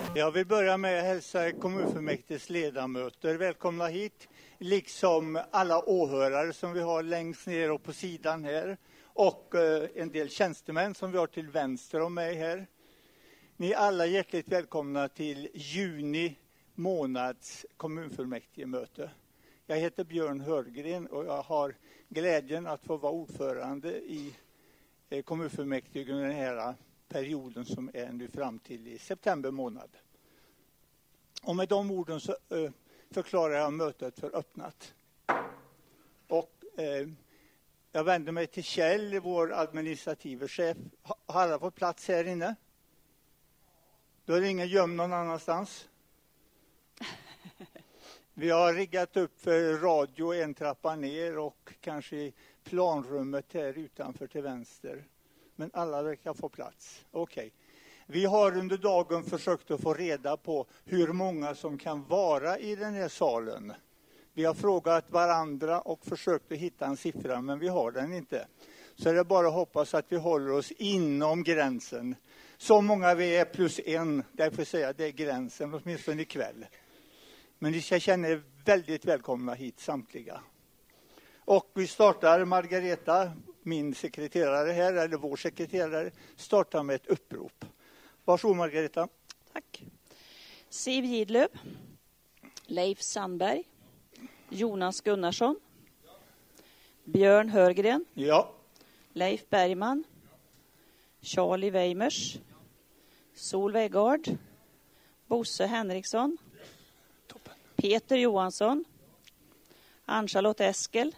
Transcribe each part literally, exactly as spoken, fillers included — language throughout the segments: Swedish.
Jag vill börja med att hälsa kommunfullmäktiges ledamöter välkomna hit, liksom alla åhörare som vi har längst ner och på sidan här, och en del tjänstemän som vi har till vänster om mig här. Ni är alla hjärtligt välkomna till juni månads kommunfullmäktigemöte. Jag heter Björn Hörgren och jag har glädjen att få vara ordförande i kommunfullmäktige under den här perioden som är nu fram till i september månad. Och med de orden så eh, förklarar jag mötet för öppnat. Och eh, jag vänder mig till Kjell, vår administrativa chef. Har alla fått plats här inne? Då är det ingen göm någon annanstans. Vi har riggat upp för radio en trappa ner och kanske i planrummet här utanför till vänster. Men alla verkar få plats. Okej. Okay. Vi har under dagen försökt att få reda på hur många som kan vara i den här salen. Vi har frågat varandra och försökt att hitta en siffra, men vi har den inte. Så är det bara att hoppas att vi håller oss inom gränsen. Så många vi är plus en, därför säger jag det är gränsen, åtminstone ikväll. Men ni ska känna er väldigt välkomna hit samtliga. Och vi startar, Margareta, min sekreterare här, eller vår sekreterare, startar med ett upprop. Varsågod Margareta. Tack. Siv Gidlöv, Leif Sandberg, Jonas Gunnarsson, Björn Hörgren, ja. Leif Bergman, Charlie Weimers, Solveig Gard, Bosse Henriksson, Toppen. Peter Johansson, Ann-Charlotte Eskel.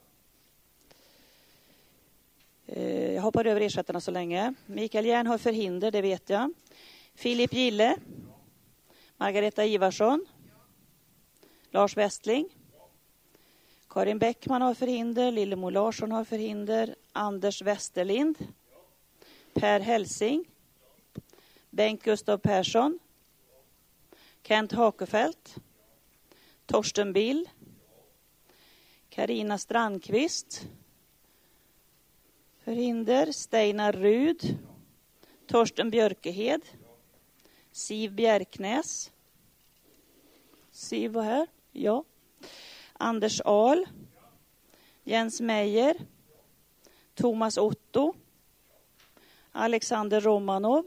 Jag hoppar över ersättarna så länge. Mikael Järn har förhinder, det vet jag. Filip Gille, Margareta Ivarsson, Lars Westling, Karin Bäckman har förhinder, Lillemor Larsson har förhinder, Anders Westerlind, Per Helsing, Bengt Gustav Persson, Kent Hakefelt, Torsten Bill, Karina Strandqvist, förhinder, Steinar Rud, Torsten Björkehed, Siv Bjärknäs, Siv var här, ja, Anders Ahl, Jens Meijer, Thomas Otto, Alexander Romanov,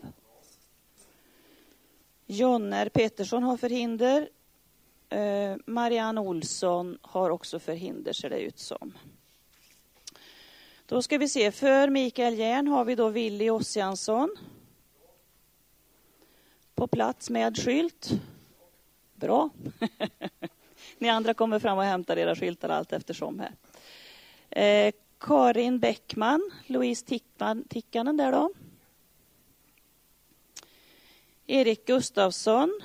Jonner Petersson har förhinder, eh, Marianne Olsson har också förhinder ser det ut som. Då ska vi se, för Mikael Järn har vi då Willy Ossiansson på plats med skylt. Bra. Ni andra kommer fram och hämtar era skyltar allt eftersom här. Eh, Karin Bäckman, Louise Tickman, Tickanen där då. Erik Gustafsson.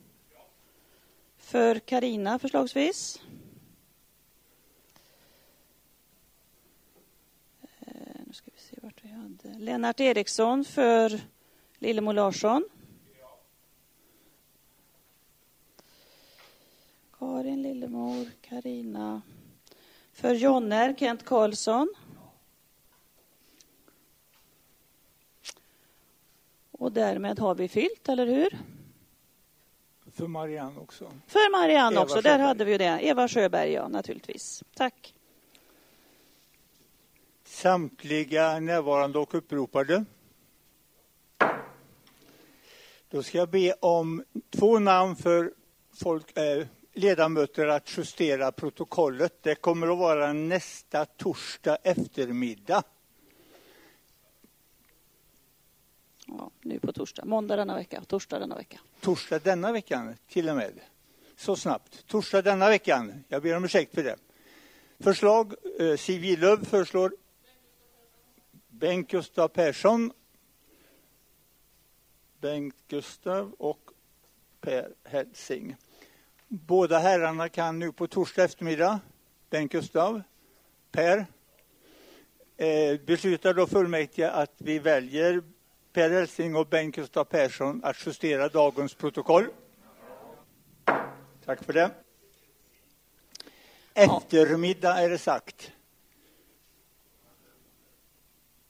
För Karina förslagsvis. Nu ska vi se vart vi hade. Lennart Eriksson för Lillemor Larsson. Karin Lillemor, Karina. För Jonner, Kent Karlsson. Och därmed har vi fyllt, eller hur? För Marianne också. För Marianne Eva också, Sjöberg. där hade vi ju det. Eva Sjöberg, ja, naturligtvis. Tack. Samtliga närvarande och uppropade. Då ska jag be om två namn för folk, eh, ledamöter att justera protokollet. Det kommer att vara nästa torsdag eftermiddag. Ja, nu på torsdag. Måndag denna vecka, torsdag denna vecka. Torsdag denna veckan till och med. Så snabbt. Torsdag denna veckan. Jag ber om ursäkt för det. Förslag. Eh, Siv Gidlöv föreslår Bengt Gustav Persson. Bengt Gustav och Per Helsing. Båda herrarna kan nu på torsdag eftermiddag. Bengt Gustav. Per. Eh, beslutar då fullmäktige att vi väljer Per Helsing och Bengt Gustav Persson att justera dagens protokoll. Tack för det. Eftermiddag är det sagt.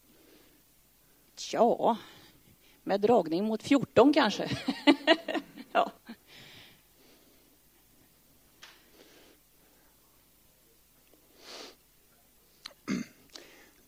Ja, med dragning mot fjorton kanske.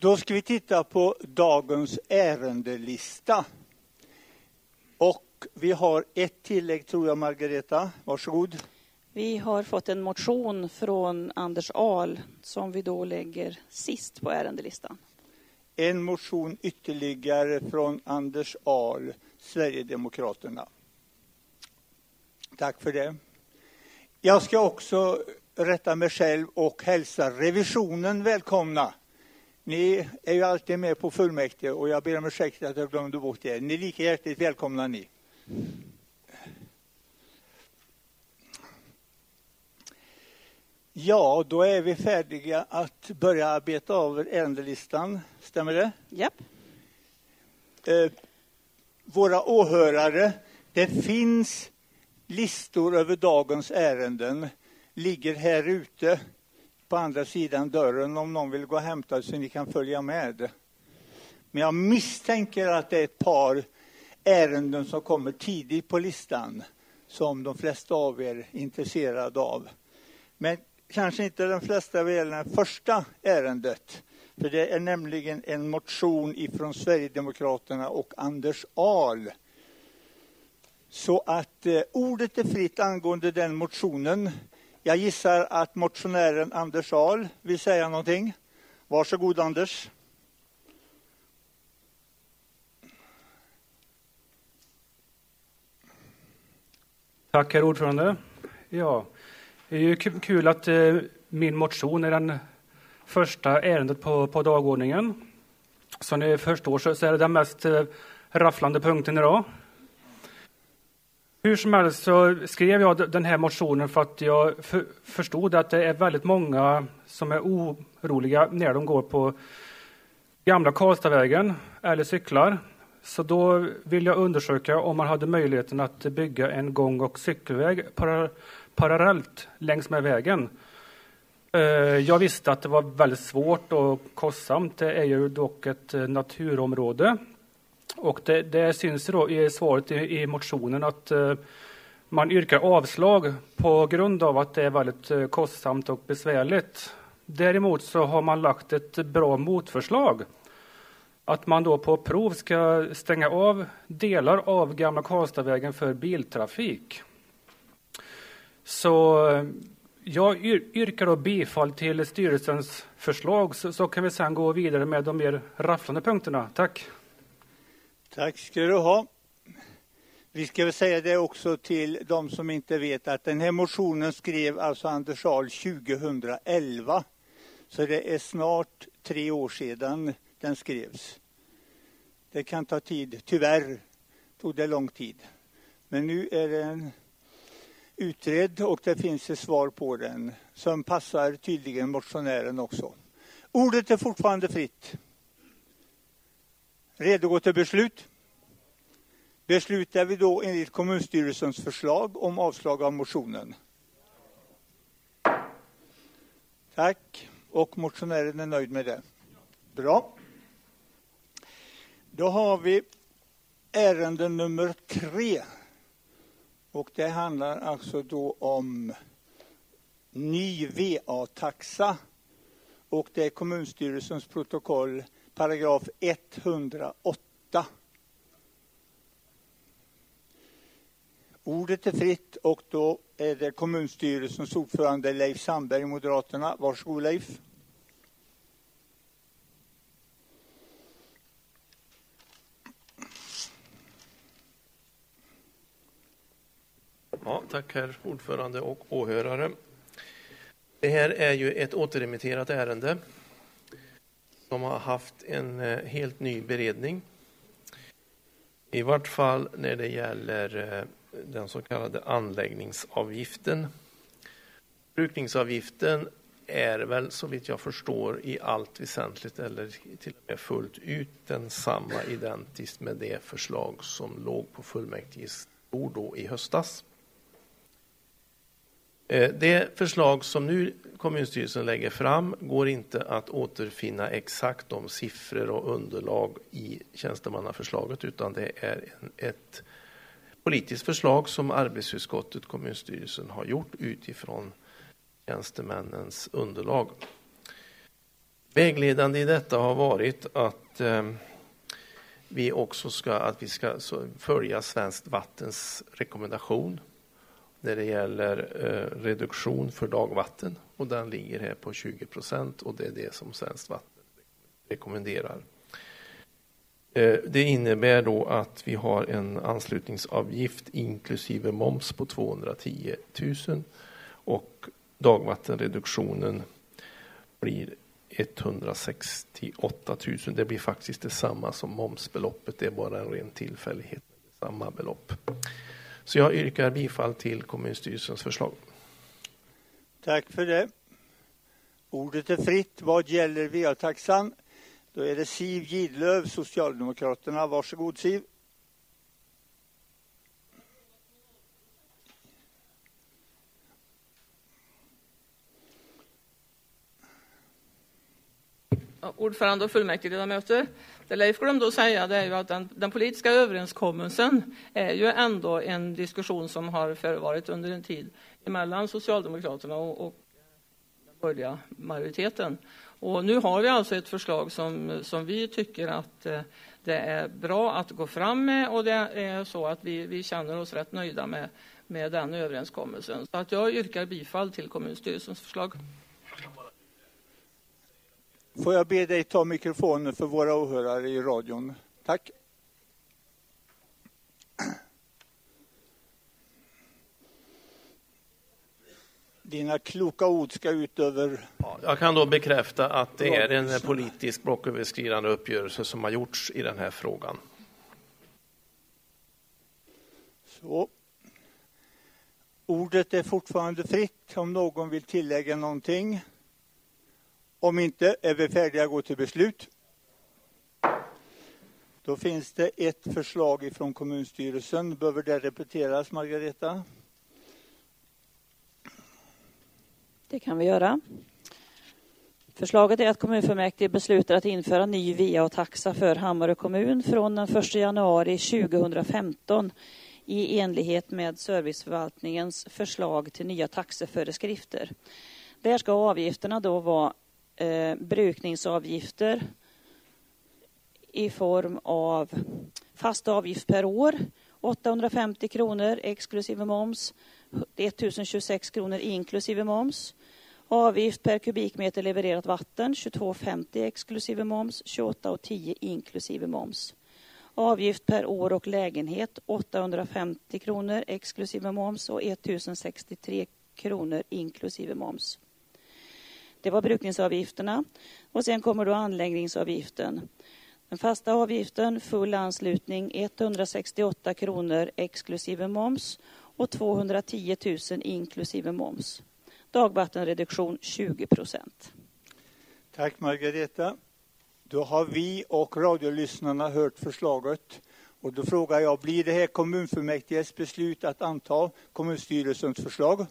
Då ska vi titta på dagens ärendelista. Och vi har ett tillägg, tror jag, Margareta. Varsågod. Vi har fått en motion från Anders Ahl som vi då lägger sist på ärendelistan. En motion ytterligare från Anders Ahl, Sverigedemokraterna. Tack för det. Jag ska också rätta mig själv och hälsa revisionen välkomna. Ni är ju alltid med på fullmäktige och jag ber om ursäkt att jag glömde bort det. Ni är lika hjärtligt välkomna ni. Ja, då är vi färdiga att börja arbeta av ärendelistan. Stämmer det? Japp. Eh, våra åhörare, det finns listor över dagens ärenden. Ligger här ute på andra sidan dörren om någon vill gå och hämta så ni kan följa med. Men jag misstänker att det är ett par ärenden som kommer tidigt på listan som de flesta av er är intresserade av. Men kanske inte de flesta vad gäller det första ärendet. För det är nämligen en motion ifrån Sverigedemokraterna och Anders Ahl. Så att eh, ordet är fritt angående den motionen. Jag gissar att motionären Anders Ahl vill säga någonting. Varsågod Anders. Tack herr ordförande. Ja, det är ju kul att eh, min motion är den första ärendet på, på dagordningen. Som ni förstår så, så är det den mest eh, rafflande punkten idag. Hur som helst så skrev jag den här motionen för att jag för, förstod att det är väldigt många som är oroliga när de går på gamla Karlstadvägen eller cyklar. Så då vill jag undersöka om man hade möjligheten att bygga en gång- och cykelväg para, parallellt längs med vägen. Jag visste att det var väldigt svårt och kostsamt. Det är ju dock ett naturområde. Och det, det syns då i svaret i, i motionen att uh, man yrkar avslag på grund av att det är väldigt uh, kostsamt och besvärligt. Däremot så har man lagt ett bra motförslag. Att man då på prov ska stänga av delar av gamla Karlstadvägen för biltrafik. Så uh, jag yr, yrkar då bifall till styrelsens förslag så, så kan vi sedan gå vidare med de mer rafflande punkterna. Tack. Tack ska du ha. Vi ska väl säga det också till de som inte vet att den här motionen skrev alltså Anders Ahl tjugohundraelva. Så det är snart tre år sedan den skrevs. Det kan ta tid. Tyvärr tog det lång tid. Men nu är den utredd och det finns ett svar på den som passar tydligen motionären också. Ordet är fortfarande fritt. Redo gå till beslut? Beslutar vi då enligt kommunstyrelsens förslag om avslag av motionen? Tack. Och motionären är nöjd med det. Bra. Då har vi ärende nummer tre. Och det handlar alltså då om ny V A-taxa. Och det är kommunstyrelsens protokoll paragraf etthundraåtta. Ordet är fritt och då är det kommunstyrelsens ordförande Leif Sandberg, Moderaterna. Varsågod Leif. Ja, tack herr ordförande och åhörare. Det här är ju ett återremitterat ärende som har haft en helt ny beredning. I vart fall när det gäller den så kallade anläggningsavgiften. Brukningsavgiften är väl så vitt jag förstår i allt väsentligt eller till och med fullt ut densamma identiskt med det förslag som låg på fullmäktiges bord då i höstas. Det förslag som nu kommunstyrelsen lägger fram går inte att återfinna exakt de siffror och underlag i tjänstemannaförslaget utan det är en, ett politiskt förslag som arbetsutskottet, kommunstyrelsen, har gjort utifrån tjänstemännens underlag. Vägledande i detta har varit att eh, vi också ska, att vi ska så, följa Svenskt Vattens rekommendation när det gäller eh, reduktion för dagvatten. Och den ligger här på tjugo procent och det är det som Svenskt Vatten rekommenderar. Eh, det innebär då att vi har en anslutningsavgift inklusive moms på tvåhundratio tusen och dagvattenreduktionen blir etthundrasextioåtta tusen. Det blir faktiskt detsamma som momsbeloppet. Det är bara en ren tillfällighet. Samma belopp. Så jag yrkar bifall till kommunstyrelsens förslag. Tack för det. Ordet är fritt. Vad gäller V A-taxan? Då är det Siv Gidlöv, Socialdemokraterna. Varsågod Siv. Ordförande och fullmäktigeledamöter. Det Leif glömde att säga det är ju att den, den politiska överenskommelsen är ju ändå en diskussion som har förevarit under en tid mellan Socialdemokraterna och, och den borgerliga majoriteten. Och nu har vi alltså ett förslag som, som vi tycker att eh, det är bra att gå fram med och det är så att vi, vi känner oss rätt nöjda med, med den överenskommelsen. Så att jag yrkar bifall till kommunstyrelsens förslag. Får jag be dig ta mikrofonen för våra åhörare i radion. Tack. Dina kloka ord ska ut över... Ja, jag kan då bekräfta att det är en politisk blocköverskridande uppgörelse som har gjorts i den här frågan. Så. Ordet är fortfarande fritt om någon vill tillägga någonting. Om inte är vi färdiga att gå till beslut. Då finns det ett förslag från kommunstyrelsen. Behöver det repeteras, Margareta? Det kan vi göra. Förslaget är att kommunfullmäktige beslutar att införa ny V A-taxa för Hammarö kommun från den första januari tjugohundrafemton i enlighet med serviceförvaltningens förslag till nya taxeföreskrifter. Där ska avgifterna då vara eh, brukningsavgifter i form av fast avgift per år, åttahundrafemtio kronor exklusive moms, ettusen tjugosex kronor inklusive moms. Avgift per kubikmeter levererat vatten, tjugotvå femtio exklusive moms, tjugoåtta tio inklusive moms. Avgift per år och lägenhet, åttahundrafemtio kronor exklusive moms och ettusen sextiotre kronor inklusive moms. Det var brukningsavgifterna. Och sen kommer då anläggningsavgiften. Den fasta avgiften, full anslutning, etthundrasextioåtta kronor exklusive moms och tvåhundratio tusen inklusive moms. Dagvattenreduktion tjugo procent. Tack Margareta. Då har vi och radiolyssnarna hört förslaget. Och då frågar jag, blir det här kommunfullmäktiges beslut att anta kommunstyrelsens förslag?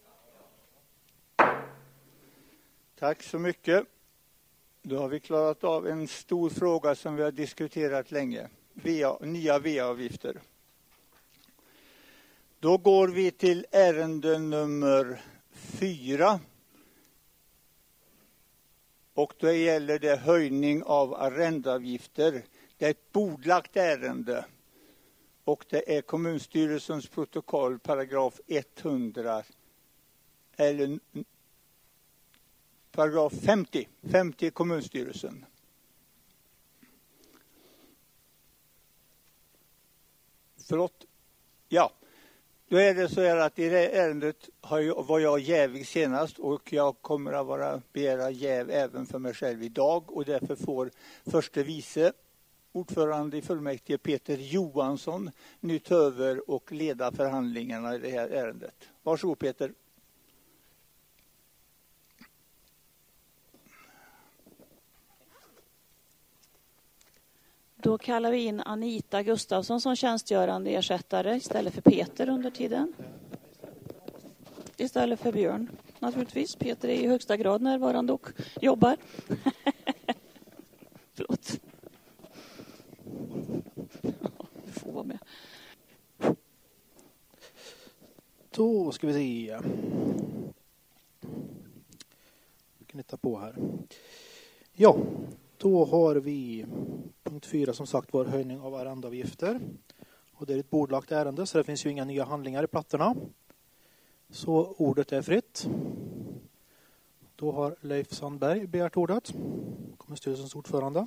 Tack så mycket. Då har vi klarat av en stor fråga som vi har diskuterat länge. V A, nya V A-avgifter. Då går vi till ärende nummer fyra. Och då gäller det höjning av arrendeavgifter. Det är ett bordlagt ärende. Och det är kommunstyrelsens protokoll, paragraf hundra. Eller paragraf femtio. femtio kommunstyrelsen. Förlåt. Ja. Då är det så här att i det ärendet har jag, var jag jävig senast och jag kommer att vara, begära jäv även för mig själv idag. Och därför får förste vice ordförande i fullmäktige Peter Johansson nu ta över och leda förhandlingarna i det här ärendet. Varsågod Peter. Då kallar vi in Anita Gustafsson som tjänstgörande ersättare istället för Peter under tiden. Istället för Björn, naturligtvis. Peter är i högsta grad närvarande och jobbar. Förlåt. Du får vara med. Då ska vi se. Vi kan hitta på här. Ja, då har vi punkt fyra som sagt var höjning av arrendeavgifter. Och det är ett bordlagt ärende så det finns ju inga nya handlingar i plattorna. Så ordet är fritt. Då har Leif Sandberg begärt ordet. Kommunstyrelsens ordförande.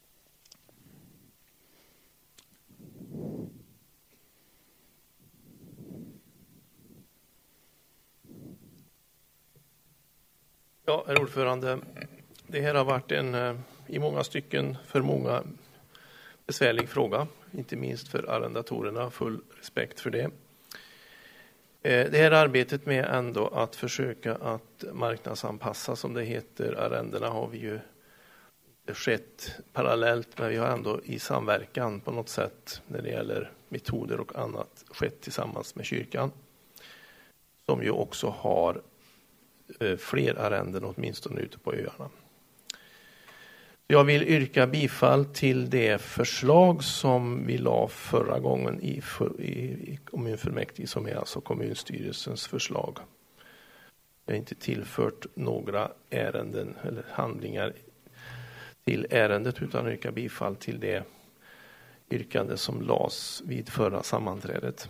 Ja, herr ordförande. Det här har varit en i många stycken för många besvärlig fråga. Inte minst för arrendatorerna. Full respekt för det. Det här arbetet med ändå att försöka att marknadsanpassa, som det heter, arrendena har vi ju skett parallellt, men vi har ändå i samverkan på något sätt när det gäller metoder och annat skett tillsammans med kyrkan. Som ju också har fler arrenden åtminstone ute på öarna. Jag vill yrka bifall till det förslag som vi la förra gången i, för, i, i kommunfullmäktige, som är alltså kommunstyrelsens förslag. Jag har inte tillfört några ärenden eller handlingar till ärendet utan yrkar bifall till det yrkande som lades vid förra sammanträdet.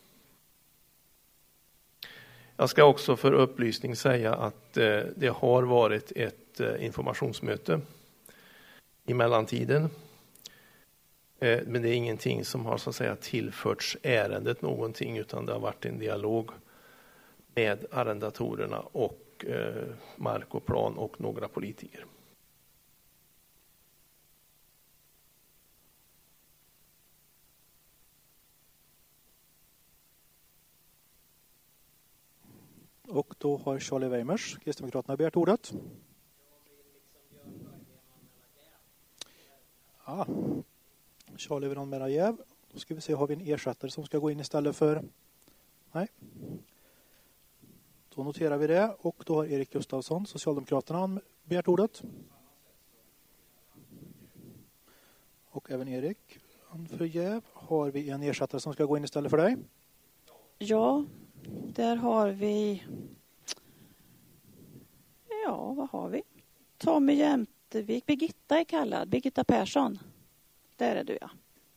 Jag ska också för upplysning säga att eh, det har varit ett eh, informationsmöte i mellantiden. Eh, men det är ingenting som har så att säga tillförts ärendet någonting, utan det har varit en dialog med arrendatorerna och eh, mark och plan och några politiker. Och då har Charlie Weimers, Kristdemokraterna, begärt ordet. Ja, Charlie vill anmäla jäv. Då ska vi se, har vi en ersättare som ska gå in istället för... Nej. Då noterar vi det. Och då har Erik Gustafsson, Socialdemokraterna, begärt ordet. Och även Erik för jäv. Har vi en ersättare som ska gå in istället för dig? Ja, där har vi... Ja, vad har vi? Tommy Jämtevik. Birgitta är kallad. Birgitta Persson. Där är du, ja.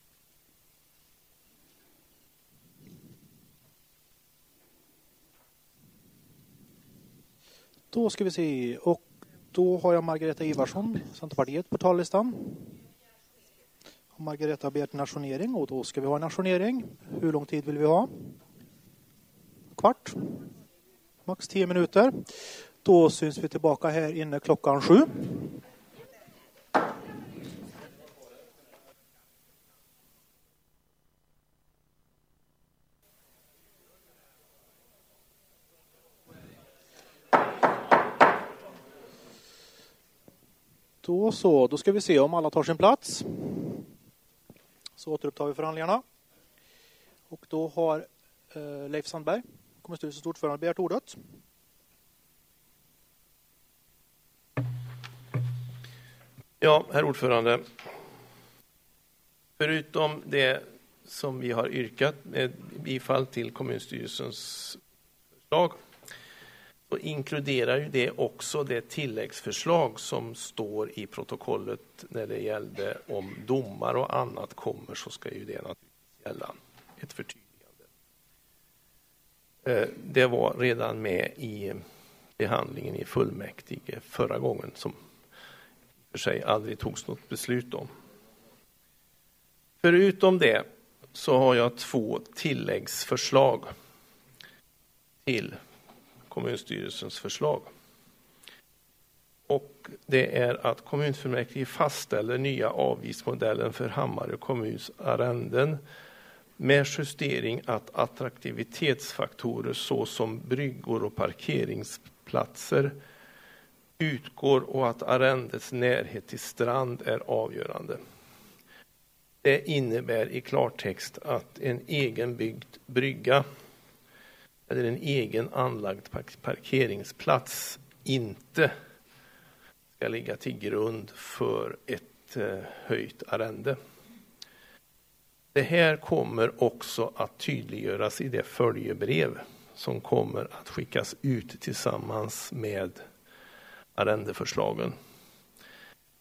Då ska vi se. Och då har jag Margareta Ivarsson, Centerpartiet, på tallistan. Och Margareta har begärt nationering och då ska vi ha en nationering. Hur lång tid vill vi ha? Kvart. Max tio minuter. Då syns vi tillbaka här inne klockan sju. Då så, då ska vi se om alla tar sin plats. Så återupptar vi förhandlingarna. Och då har eh, Leif Sandberg, kommunstyrelsens ordförande, begärt ordet. Ja, herr ordförande. Förutom det som vi har yrkat med bifall till kommunstyrelsens förslag, så inkluderar ju det också det tilläggsförslag som står i protokollet när det gällde om domar och annat kommer, så ska ju det naturligtvis gälla ett förtydligande. Det var redan med i behandlingen i fullmäktige förra gången, som för sig aldrig togs något beslut om. Förutom det så har jag två tilläggsförslag till kommunstyrelsens förslag. Och det är att kommunfullmäktige fastställer nya avgiftsmodellen för Hammarö kommuns arrenden med justering att attraktivitetsfaktorer såsom bryggor och parkeringsplatser utgår och att arrendets närhet till strand är avgörande. Det innebär i klartext att en egenbyggd brygga eller en egen anlagd parkeringsplats inte ska ligga till grund för ett höjt arrende. Det här kommer också att tydliggöras i det följebrev som kommer att skickas ut tillsammans med arrendeförslagen.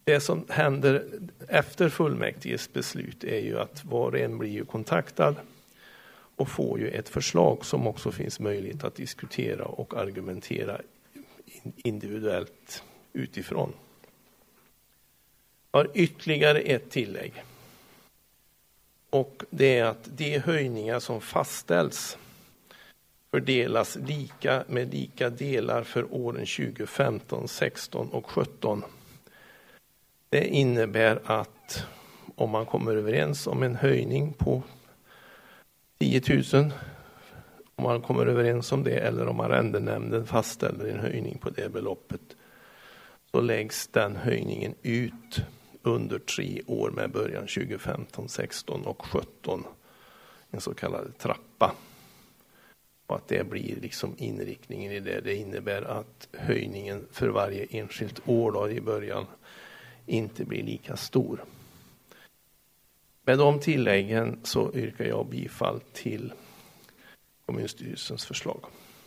Det som händer efter fullmäktiges beslut är ju att var och en blir ju kontaktad och får ju ett förslag som också finns möjlighet att diskutera och argumentera individuellt utifrån. Jag har ytterligare ett tillägg. Och det är att de höjningar som fastställs fördelas lika med lika delar för åren tjugo femton, sexton och sjutton. Det innebär att om man kommer överens om en höjning på tio tusen, om man kommer överens om det eller om arrendenämnden fastställer en höjning på det beloppet, så läggs den höjningen ut under tre år med början tjugo femton, sexton och sjutton, en så kallad trappa. Och att det blir liksom inriktningen i det. Det innebär att höjningen för varje enskilt år då i början inte blir lika stor. Med de tilläggen så yrkar jag bifall till kommunstyrelsens förslag.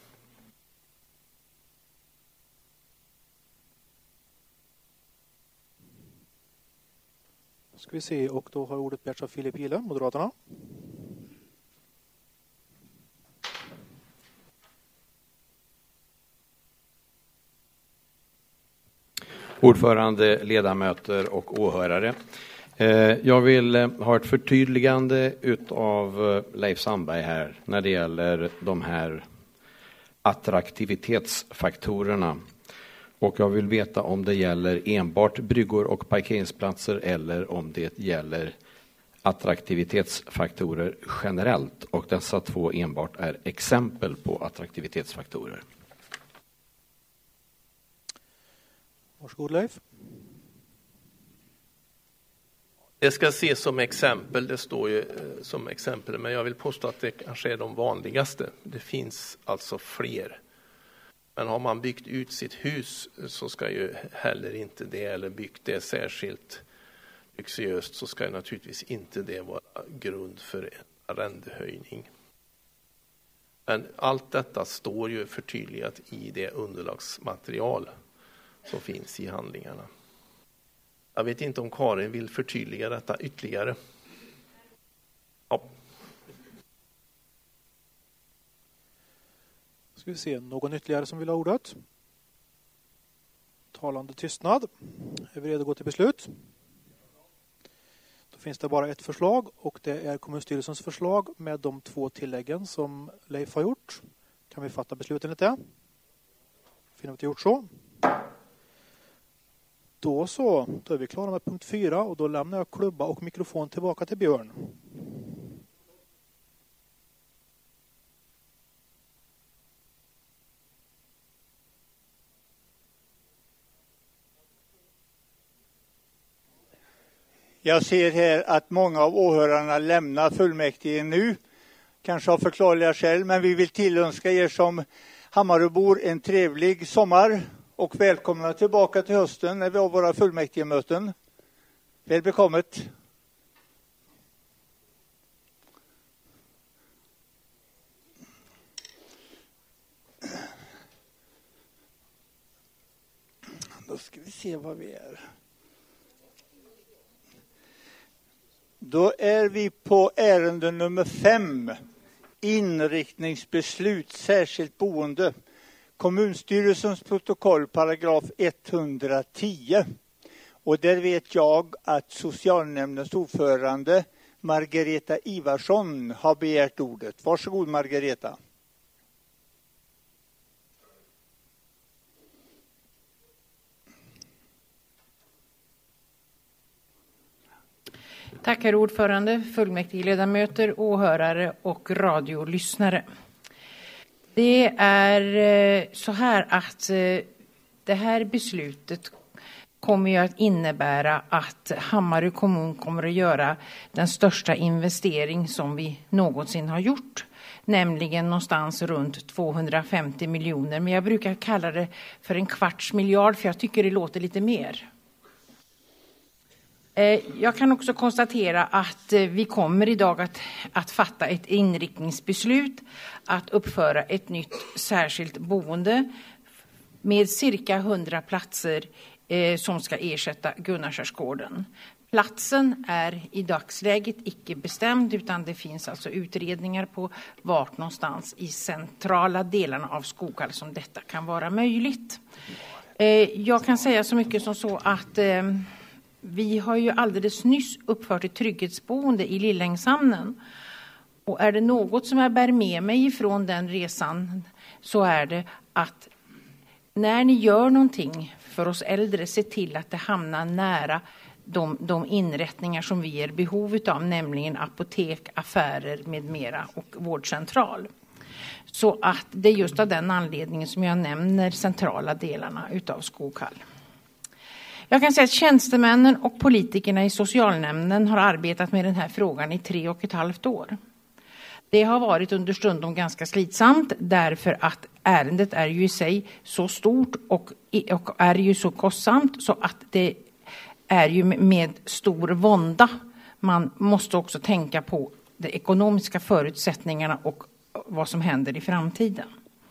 Ska vi se, och då har ordet begärts av Filip Gille, Moderaterna. Ordförande, ledamöter och åhörare. Jag vill ha ett förtydligande utav Leif Sandberg här när det gäller de här attraktivitetsfaktorerna. Och jag vill veta om det gäller enbart bryggor och parkeringsplatser eller om det gäller attraktivitetsfaktorer generellt. Och dessa två enbart är exempel på attraktivitetsfaktorer. Varsågod Leif. Det ska ses som exempel, det står ju som exempel, men jag vill påstå att det kanske är de vanligaste. Det finns alltså fler. Men har man byggt ut sitt hus så ska ju heller inte det, eller byggt det särskilt luxuöst, så ska naturligtvis inte det vara grund för en arrendehöjning. Men allt detta står ju förtydligat i det underlagsmaterial som finns i handlingarna. Jag vet inte om Karin vill förtydliga detta ytterligare. Ja. Ska vi se, någon ytterligare som vill ha ordet? Talande tystnad. Är vi redo att gå till beslut? Då finns det bara ett förslag och det är kommunstyrelsens förslag med de två tilläggen som Leif har gjort. Kan vi fatta beslut enligt det? Finner vi inte gjort så? Då så, då är vi klara med punkt fyra och då lämnar jag klubba och mikrofon tillbaka till Björn. Jag ser här att många av åhörarna lämnar fullmäktige nu. Kanske av förklarliga skäl, men vi vill tillönska er som Hammaröbor en trevlig sommar. Och välkomna tillbaka till hösten när vi har våra fullmäktigemöten. Väl bekommet. Då ska vi se vad vi är. Då är vi på ärende nummer fem. Inriktningsbeslut, särskilt boende. Kommunstyrelsens protokoll, paragraf etthundratio. Och där vet jag att socialnämndens ordförande Margareta Ivarsson har begärt ordet. Varsågod Margareta. Tack herr ordförande, fullmäktigeledamöter, åhörare och radiolyssnare. Det är så här att det här beslutet kommer ju att innebära att Hammarö kommun kommer att göra den största investering som vi någonsin har gjort. Nämligen någonstans runt tvåhundrafemtio miljoner. Men jag brukar kalla det för en kvarts miljard för jag tycker det låter lite mer. Jag kan också konstatera att vi kommer idag att, att fatta ett inriktningsbeslut att uppföra ett nytt särskilt boende med cirka hundra platser eh, som ska ersätta Gunnarskärgården. Platsen är i dagsläget icke bestämd, utan det finns alltså utredningar på vart någonstans i centrala delarna av Skoghall som detta kan vara möjligt. Eh, jag kan säga så mycket som så att eh, vi har ju alldeles nyss uppfört ett trygghetsboende i Lillängshamnen. Och är det något som jag bär med mig ifrån den resan, så är det att när ni gör någonting för oss äldre, se till att det hamnar nära de, de inrättningar som vi är behov av, nämligen apotek, affärer med mera och vårdcentral. Så att det är just av den anledningen som jag nämner centrala delarna utav Skoghall. Jag kan säga att tjänstemännen och politikerna i socialnämnden har arbetat med den här frågan i tre och ett halvt år. Det har varit understundom ganska slitsamt, därför att ärendet är ju i sig så stort och, och är ju så kostsamt, så att det är ju med stor vånda. Man måste också tänka på de ekonomiska förutsättningarna och vad som händer i framtiden.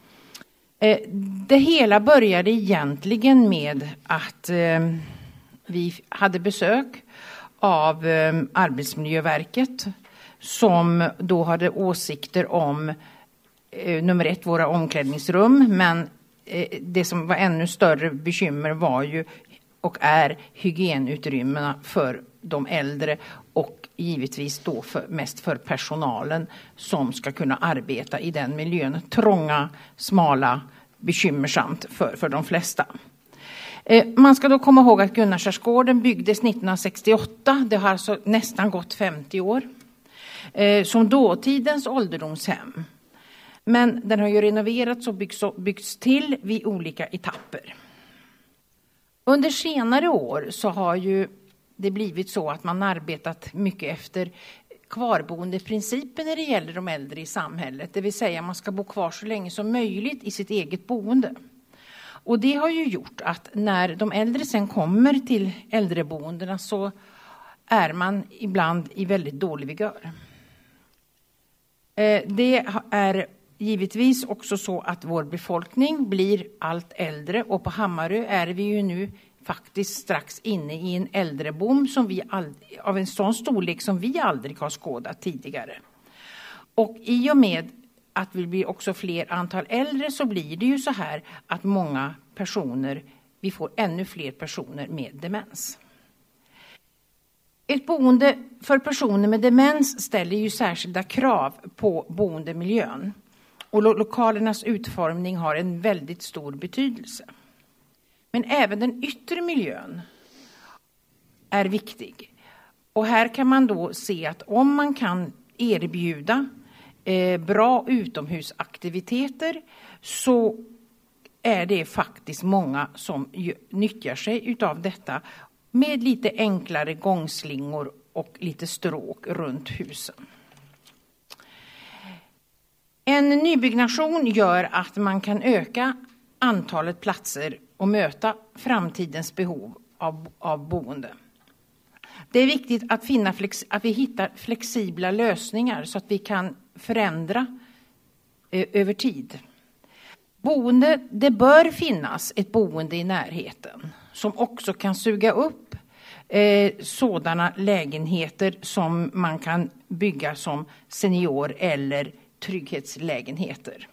Det hela började egentligen med att vi hade besök av Arbetsmiljöverket, som då hade åsikter om eh, nummer ett, våra omklädningsrum, men eh, det som var ännu större bekymmer var ju och är hygienutrymmena för de äldre, och givetvis då för, mest för personalen som ska kunna arbeta i den miljön. Trånga, smala, bekymmersamt för, för de flesta. Eh, man ska då komma ihåg att Gunnarskärgården byggdes nittonhundrasextioåtta, det har alltså nästan gått femtio år. Som dåtidens ålderdomshem. Men den har ju renoverats och byggts, byggts till vid olika etapper. Under senare år så har ju det blivit så att man arbetat mycket efter kvarboendeprincipen när det gäller de äldre i samhället. Det vill säga man ska bo kvar så länge som möjligt i sitt eget boende. Och det har ju gjort att när de äldre sen kommer till äldreboendena så är man ibland i väldigt dålig vigör. Det är givetvis också så att vår befolkning blir allt äldre, och på Hammarö är vi ju nu faktiskt strax inne i en äldreboom som vi aldrig, av en sån storlek som vi aldrig har skådat tidigare. Och i och med att vi blir också fler antal äldre, så blir det ju så här att många personer, vi får ännu fler personer med demens. Ett boende för personer med demens ställer ju särskilda krav på boendemiljön, och lo- lokalernas utformning har en väldigt stor betydelse. Men även den yttre miljön är viktig. Och här kan man då se att om man kan erbjuda eh, bra utomhusaktiviteter, så är det faktiskt många som ju, nyttjar sig utav detta, med lite enklare gångslingor och lite stråk runt husen. En nybyggnation gör att man kan öka antalet platser och möta framtidens behov av, av boende. Det är viktigt att, finna flex, att vi hittar flexibla lösningar så att vi kan förändra eh, över tid. Boende, det bör finnas ett boende i närheten som också kan suga upp eh, sådana lägenheter som man kan bygga som senior- eller trygghetslägenheter.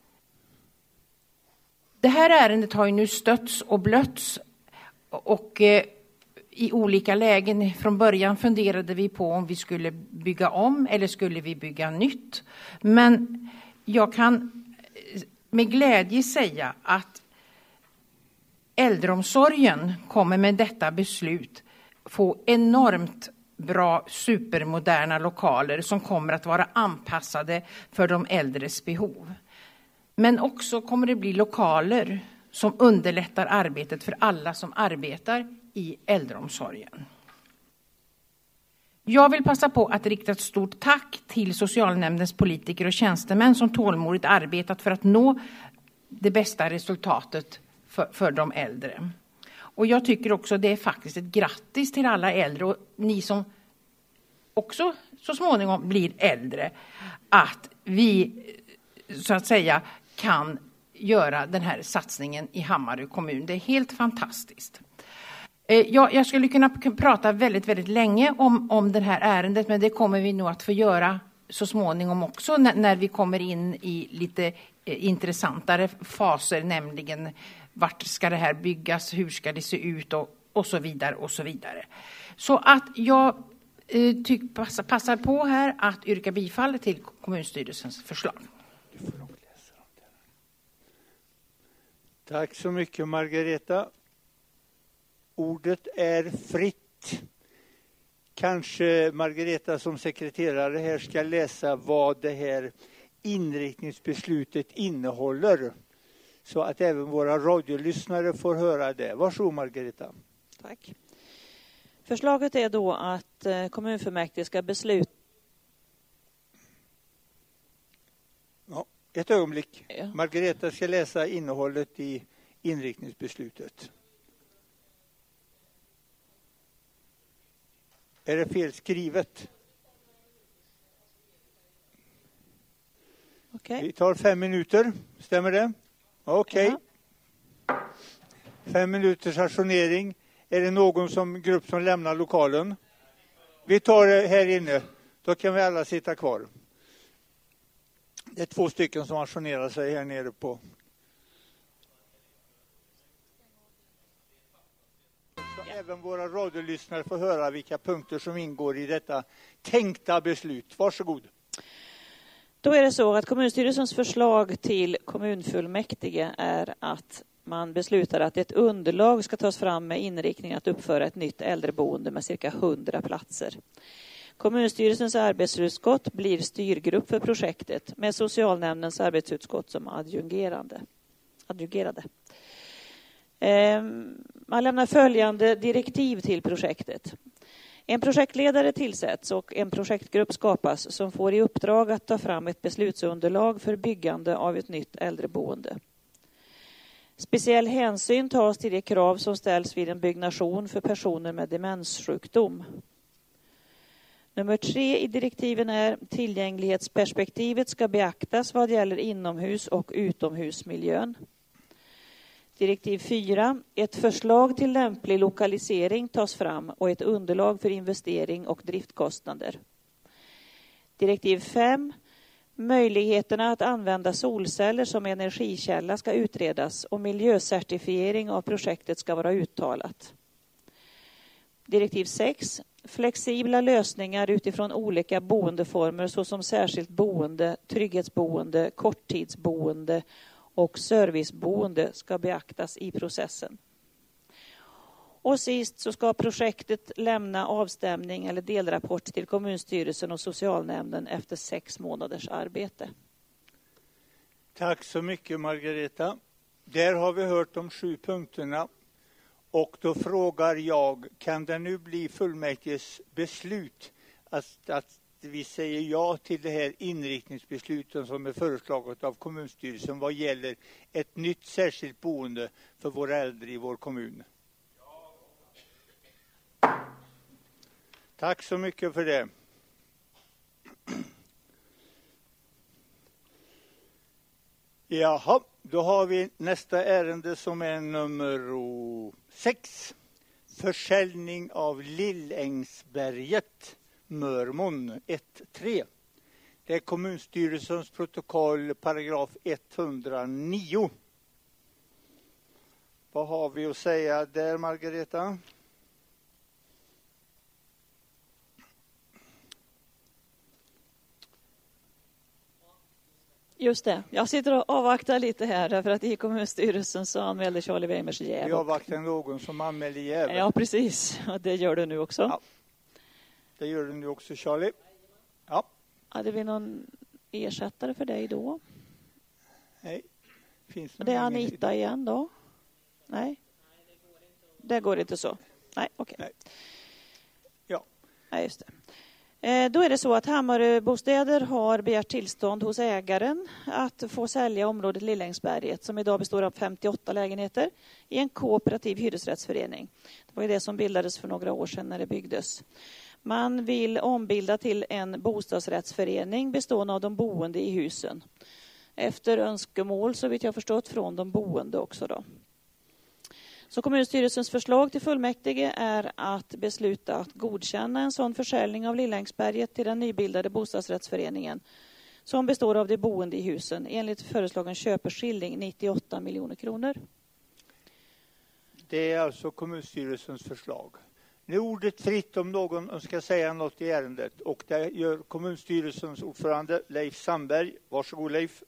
Det här ärendet har ju nu stötts och blötts, och eh, i olika lägen. Från början funderade vi på om vi skulle bygga om eller skulle vi bygga nytt. Men jag kan med glädje säga att äldreomsorgen kommer med detta beslut få enormt bra supermoderna lokaler som kommer att vara anpassade för de äldres behov. Men också kommer det bli lokaler som underlättar arbetet för alla som arbetar i äldreomsorgen. Jag vill passa på att rikta ett stort tack till socialnämndens politiker och tjänstemän som tålmodigt arbetat för att nå det bästa resultatet för, för de äldre. Och jag tycker också det är faktiskt ett grattis till alla äldre och ni som också så småningom blir äldre, att vi så att säga kan göra den här satsningen i Hammarö kommun. Det är helt fantastiskt. Jag, jag skulle kunna prata väldigt, väldigt länge om, om det här ärendet, men det kommer vi nog att få göra så småningom också när, när vi kommer in i lite eh, intressantare faser, nämligen vart ska det här byggas, hur ska det se ut och, och så vidare och så vidare. Så att jag eh, tyck, passar, passar på här att yrka bifall till kommunstyrelsens förslag. Tack så mycket, Margareta. Ordet är fritt. Kanske Margareta som sekreterare här ska läsa vad det här inriktningsbeslutet innehåller, så att även våra radiolyssnare får höra det. Varsågod, Margareta. Tack. Förslaget är då att kommunfullmäktige ska besluta. Ja, ett ögonblick. Ja. Margareta ska läsa innehållet i inriktningsbeslutet. Är det fel skrivet? Okay. Vi tar fem minuter. Stämmer det? Okej. Okay. Ja. Fem minuters ajournering. Är det någon som grupp som lämnar lokalen? Vi tar det här inne. Då kan vi alla sitta kvar. Det är två stycken som ajournerar sig här nere på. Även våra radiolyssnare får höra vilka punkter som ingår i detta tänkta beslut. Varsågod. Då är det så att kommunstyrelsens förslag till kommunfullmäktige är att man beslutar att ett underlag ska tas fram med inriktning att uppföra ett nytt äldreboende med cirka hundra platser. Kommunstyrelsens arbetsutskott blir styrgrupp för projektet med socialnämndens arbetsutskott som adjungerande. adjungerade. Man lämnar följande direktiv till projektet. En projektledare tillsätts och en projektgrupp skapas som får i uppdrag att ta fram ett beslutsunderlag för byggande av ett nytt äldreboende. Speciell hänsyn tas till de krav som ställs vid en byggnation för personer med demenssjukdom. Nummer tre i direktiven är tillgänglighetsperspektivet ska beaktas vad gäller inomhus- och utomhusmiljön. Direktiv fyra. Ett förslag till lämplig lokalisering tas fram och ett underlag för investering och driftkostnader. Direktiv fem. Möjligheterna att använda solceller som energikälla ska utredas och miljöcertifiering av projektet ska vara uttalat. Direktiv sex. Flexibla lösningar utifrån olika boendeformer såsom särskilt boende, trygghetsboende, korttidsboende och serviceboende ska beaktas i processen. Och sist så ska projektet lämna avstämning eller delrapport till kommunstyrelsen och socialnämnden efter sex månaders arbete. Tack så mycket, Margareta. Där har vi hört de sju punkterna. Och då frågar jag, kan det nu bli fullmäktiges beslut att, att vi säger ja till det här inriktningsbesluten som är föreslaget av kommunstyrelsen vad gäller ett nytt särskilt boende för våra äldre i vår kommun? Tack så mycket för det. Jaha, då har vi nästa ärende som är nummer sex. Försäljning av Lillängsberget, Mörmon ett tre. Det är kommunstyrelsens protokoll, paragraf etthundranio. Vad har vi att säga där, Margareta? Just det. Jag sitter och avvaktar lite här därför att i kommunstyrelsen så anmälde Charlie Weimers jäv. Vi avvaktar någon som anmäler jäv. Ja, precis. Och det gör du nu också. Ja. Det gör du nu också, Charlie. Ja. Hade vi någon ersättare för dig då? Nej. Finns det är Anita igen då? Nej. Det går inte så. Nej, okej. Okay. Ja. Nej, just det. Då är det så att Hammarö Bostäder har begärt tillstånd hos ägaren att få sälja området Lillängsberget som idag består av femtioåtta lägenheter i en kooperativ hyresrättsförening. Det var ju det som bildades för några år sedan när det byggdes. Man vill ombilda till en bostadsrättsförening bestående av de boende i husen. efter önskemål så vitt jag förstått från de boende också då. Så kommunstyrelsens förslag till fullmäktige är att besluta att godkänna en sån försäljning av Lillhängsberget till den nybildade bostadsrättsföreningen som består av de boende i husen enligt föreslagen köpeskilling nittioåtta miljoner kronor. Det är alltså kommunstyrelsens förslag. Nu är ordet fritt om någon önskar säga något i ärendet, och det gör kommunstyrelsens ordförande Leif Sandberg. Varsågod Leif.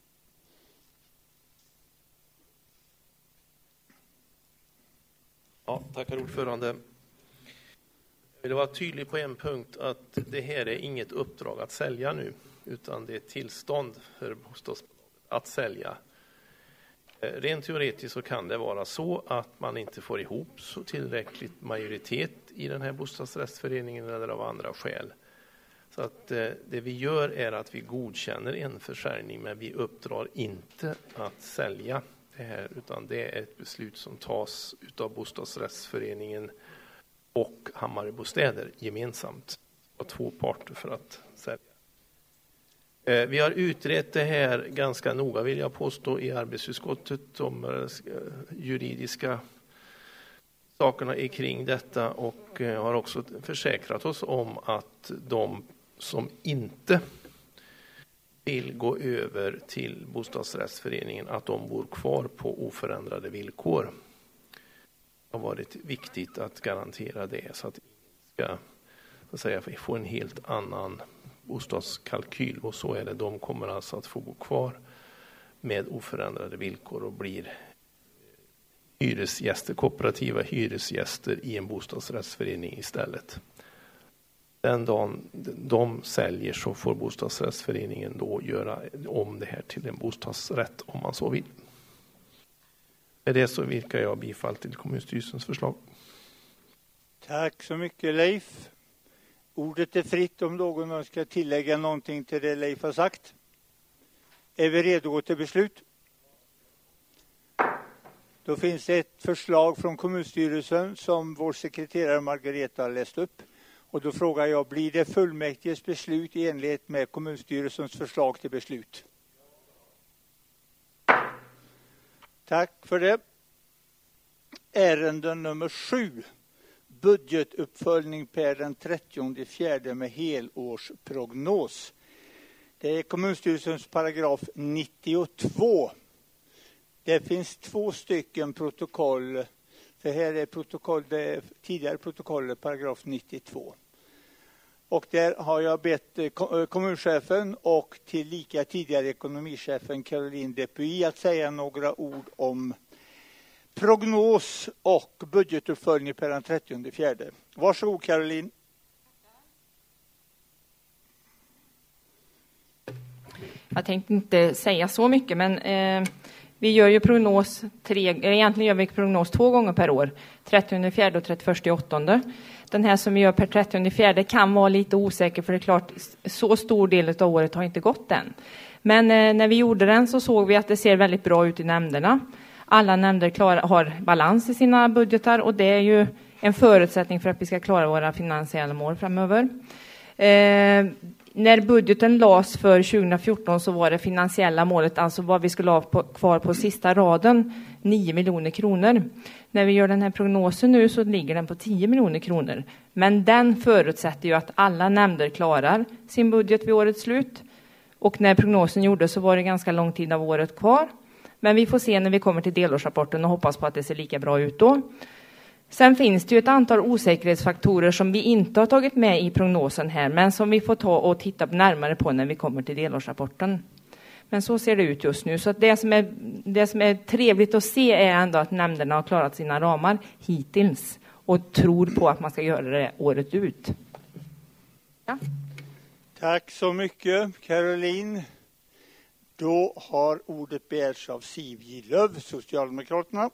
Ja, tackar ordförande. Jag vill vara tydlig på en punkt, att det här är inget uppdrag att sälja nu, utan det är ett tillstånd för bostadsbolaget att sälja. Rent teoretiskt så kan det vara så att man inte får ihop så tillräckligt majoritet i den här bostadsrättsföreningen eller av andra skäl. Så att det vi gör är att vi godkänner en försäljning, men vi uppdrar inte att sälja det här, utan det är ett beslut som tas av bostadsrättsföreningen och Hammarbybostäder gemensamt. Och två parter för att sälja. Vi har utrett det här ganska noga, vill jag påstå, i arbetsutskottet, de juridiska sakerna kring detta, och har också försäkrat oss om att de som inte vill gå över till bostadsrättsföreningen, att de bor kvar på oförändrade villkor. Det har varit viktigt att garantera det, så att vi ska så att säga, få en helt annan bostadskalkyl, och så är det. De kommer alltså att få bo kvar med oförändrade villkor och blir hyresgäster, kooperativa hyresgäster i en bostadsrättsförening istället. Den dagen de säljer så får bostadsrättsföreningen då göra om det här till en bostadsrätt om man så vill. Med det så yrkar jag bifall till kommunstyrelsens förslag. Tack så mycket Leif. Ordet är fritt om någon önskar tillägga någonting till det Leif har sagt. Är vi redo till beslut? Då finns det ett förslag från kommunstyrelsen som vår sekreterare Margareta har läst upp. Och då frågar jag, blir det fullmäktiges beslut i enlighet med kommunstyrelsens förslag till beslut? Tack för det. Ärenden nummer sju. Budgetuppföljning per den trettionde fjärde med helårsprognos. Det är kommunstyrelsens paragraf nittiotvå. Det finns två stycken protokoll. För här är protokoll, det är tidigare protokollet, paragraf nittiotvå. Och där har jag bett kommunchefen och tillika tidigare ekonomichefen Caroline Depuy att säga några ord om prognos och budgetuppföljning per den trettionde fjärde. Varsågod Caroline. Jag tänkte inte säga så mycket, men eh, vi gör ju prognos tre, egentligen gör vi prognos två gånger per år. trettionde fjärde och trettioförsta åttonde. Den här som vi gör per trettionde fjärde kan vara lite osäker, för det är klart, så stor del av året har inte gått än. Men eh, när vi gjorde den så såg vi att det ser väldigt bra ut i nämnderna. Alla nämnder klar, har balans i sina budgetar, och det är ju en förutsättning för att vi ska klara våra finansiella mål framöver. Eh, när budgeten lades för tjugohundrafjorton så var det finansiella målet, alltså vad vi skulle ha på, kvar på sista raden, nio miljoner kronor. När vi gör den här prognosen nu så ligger den på tio miljoner kronor. Men den förutsätter ju att alla nämnder klarar sin budget vid årets slut. Och när prognosen gjordes så var det ganska lång tid av året kvar. Men vi får se när vi kommer till delårsrapporten och hoppas på att det ser lika bra ut då. Sen finns det ju ett antal osäkerhetsfaktorer som vi inte har tagit med i prognosen här, men som vi får ta och titta närmare på när vi kommer till delårsrapporten. Men så ser det ut just nu. Så att det, som är, det som är trevligt att se är ändå att nämnderna har klarat sina ramar hittills och tror på att man ska göra det året ut. Ja. Tack så mycket Caroline. Då har ordet begärts av Siv Gillöf, Socialdemokraterna.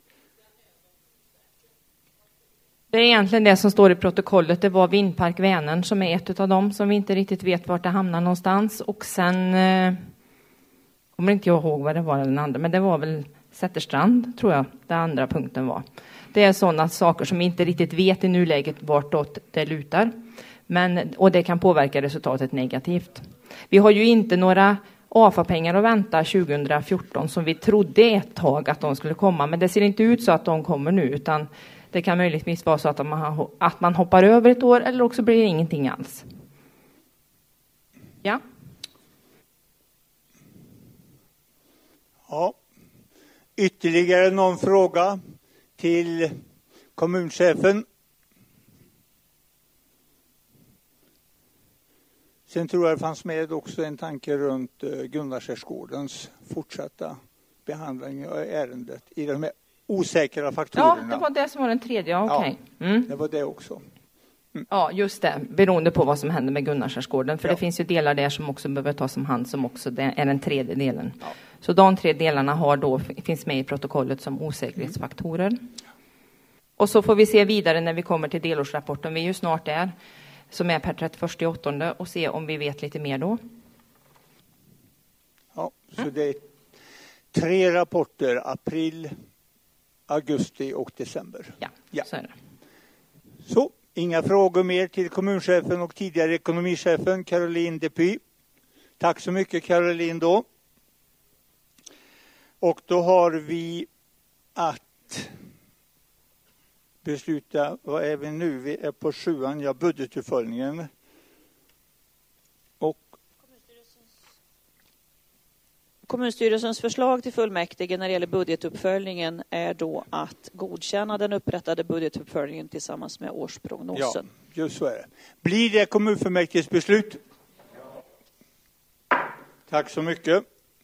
Det är egentligen det som står i protokollet. Det var Vindpark Vänern som är ett av dem som vi inte riktigt vet vart det hamnar någonstans. Och sen eh, kommer inte jag ihåg vad det var den andra, men det var väl Sätterstrand, tror jag, den andra punkten var. Det är sådana saker som vi inte riktigt vet i nuläget vartåt det lutar. Men, och det kan påverka resultatet negativt. Vi har ju inte några A F A-pengar och vänta tjugohundrafjorton som vi trodde ett tag att de skulle komma. Men det ser inte ut så att de kommer nu, utan det kan möjligtvis vara så att man, att man hoppar över ett år eller också blir det ingenting alls. Ja. Ja. Ytterligare någon fråga till kommunchefen? Sen tror jag det fanns med också en tanke runt Gunnarsärsgårdens fortsatta behandling av ärendet i de här osäkra faktorerna. Ja, det var det som var den tredje. Okej. Ja, mm. det var det också. Mm. Ja, just det. Beroende på vad som händer med Gunnarsärsgården. För ja. Det finns ju delar där som också behöver tas om hand, som också är den tredje delen. Ja. Så de tre delarna har då, finns med i protokollet som osäkerhetsfaktorer. Mm. Och så får vi se vidare när vi kommer till delårsrapporten. Vi är ju snart där, som är per trettioförsta åttonde, och se om vi vet lite mer då. Ja, så mm. det är tre rapporter, april, augusti och december. Ja, ja. Så är det. Så, inga frågor mer till kommunchefen och tidigare ekonomichefen Caroline Depy. Tack så mycket Caroline då. Och då har vi att besluta, vad är vi nu? Vi är på sjuan, ja, budgetuppföljningen. Och Kommunstyrelsens förslag till fullmäktige när det gäller budgetuppföljningen är då att godkänna den upprättade budgetuppföljningen tillsammans med årsprognosen. Ja, just så är det. Blir det kommunfullmäktiges beslut? Ja. Tack så mycket.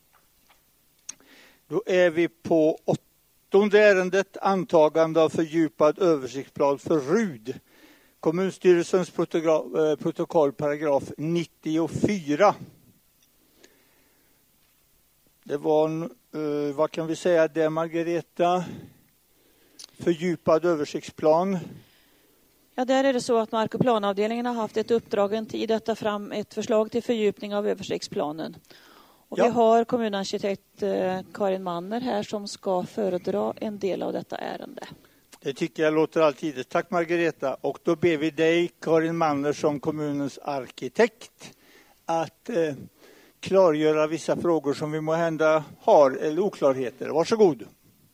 Då är vi på åttonde ärendet, antagande av fördjupad översiktsplan för Rud. Kommunstyrelsens protokoll, protokoll paragraf nittiofyra. Det var, eh, vad kan vi säga, det Margareta, fördjupad översiktsplan. Ja, där är det så att mark- och planavdelningen har haft ett uppdrag en tid att ta fram ett förslag till fördjupning av översiktsplanen. Och ja. Vi har kommunarkitekt eh, Karin Manner här som ska föredra en del av detta ärende. Det tycker jag låter alltid. Tack Margareta. Och då ber vi dig, Karin Manner, som kommunens arkitekt att eh, klargöra vissa frågor som vi må hända har eller oklarheter. Varsågod.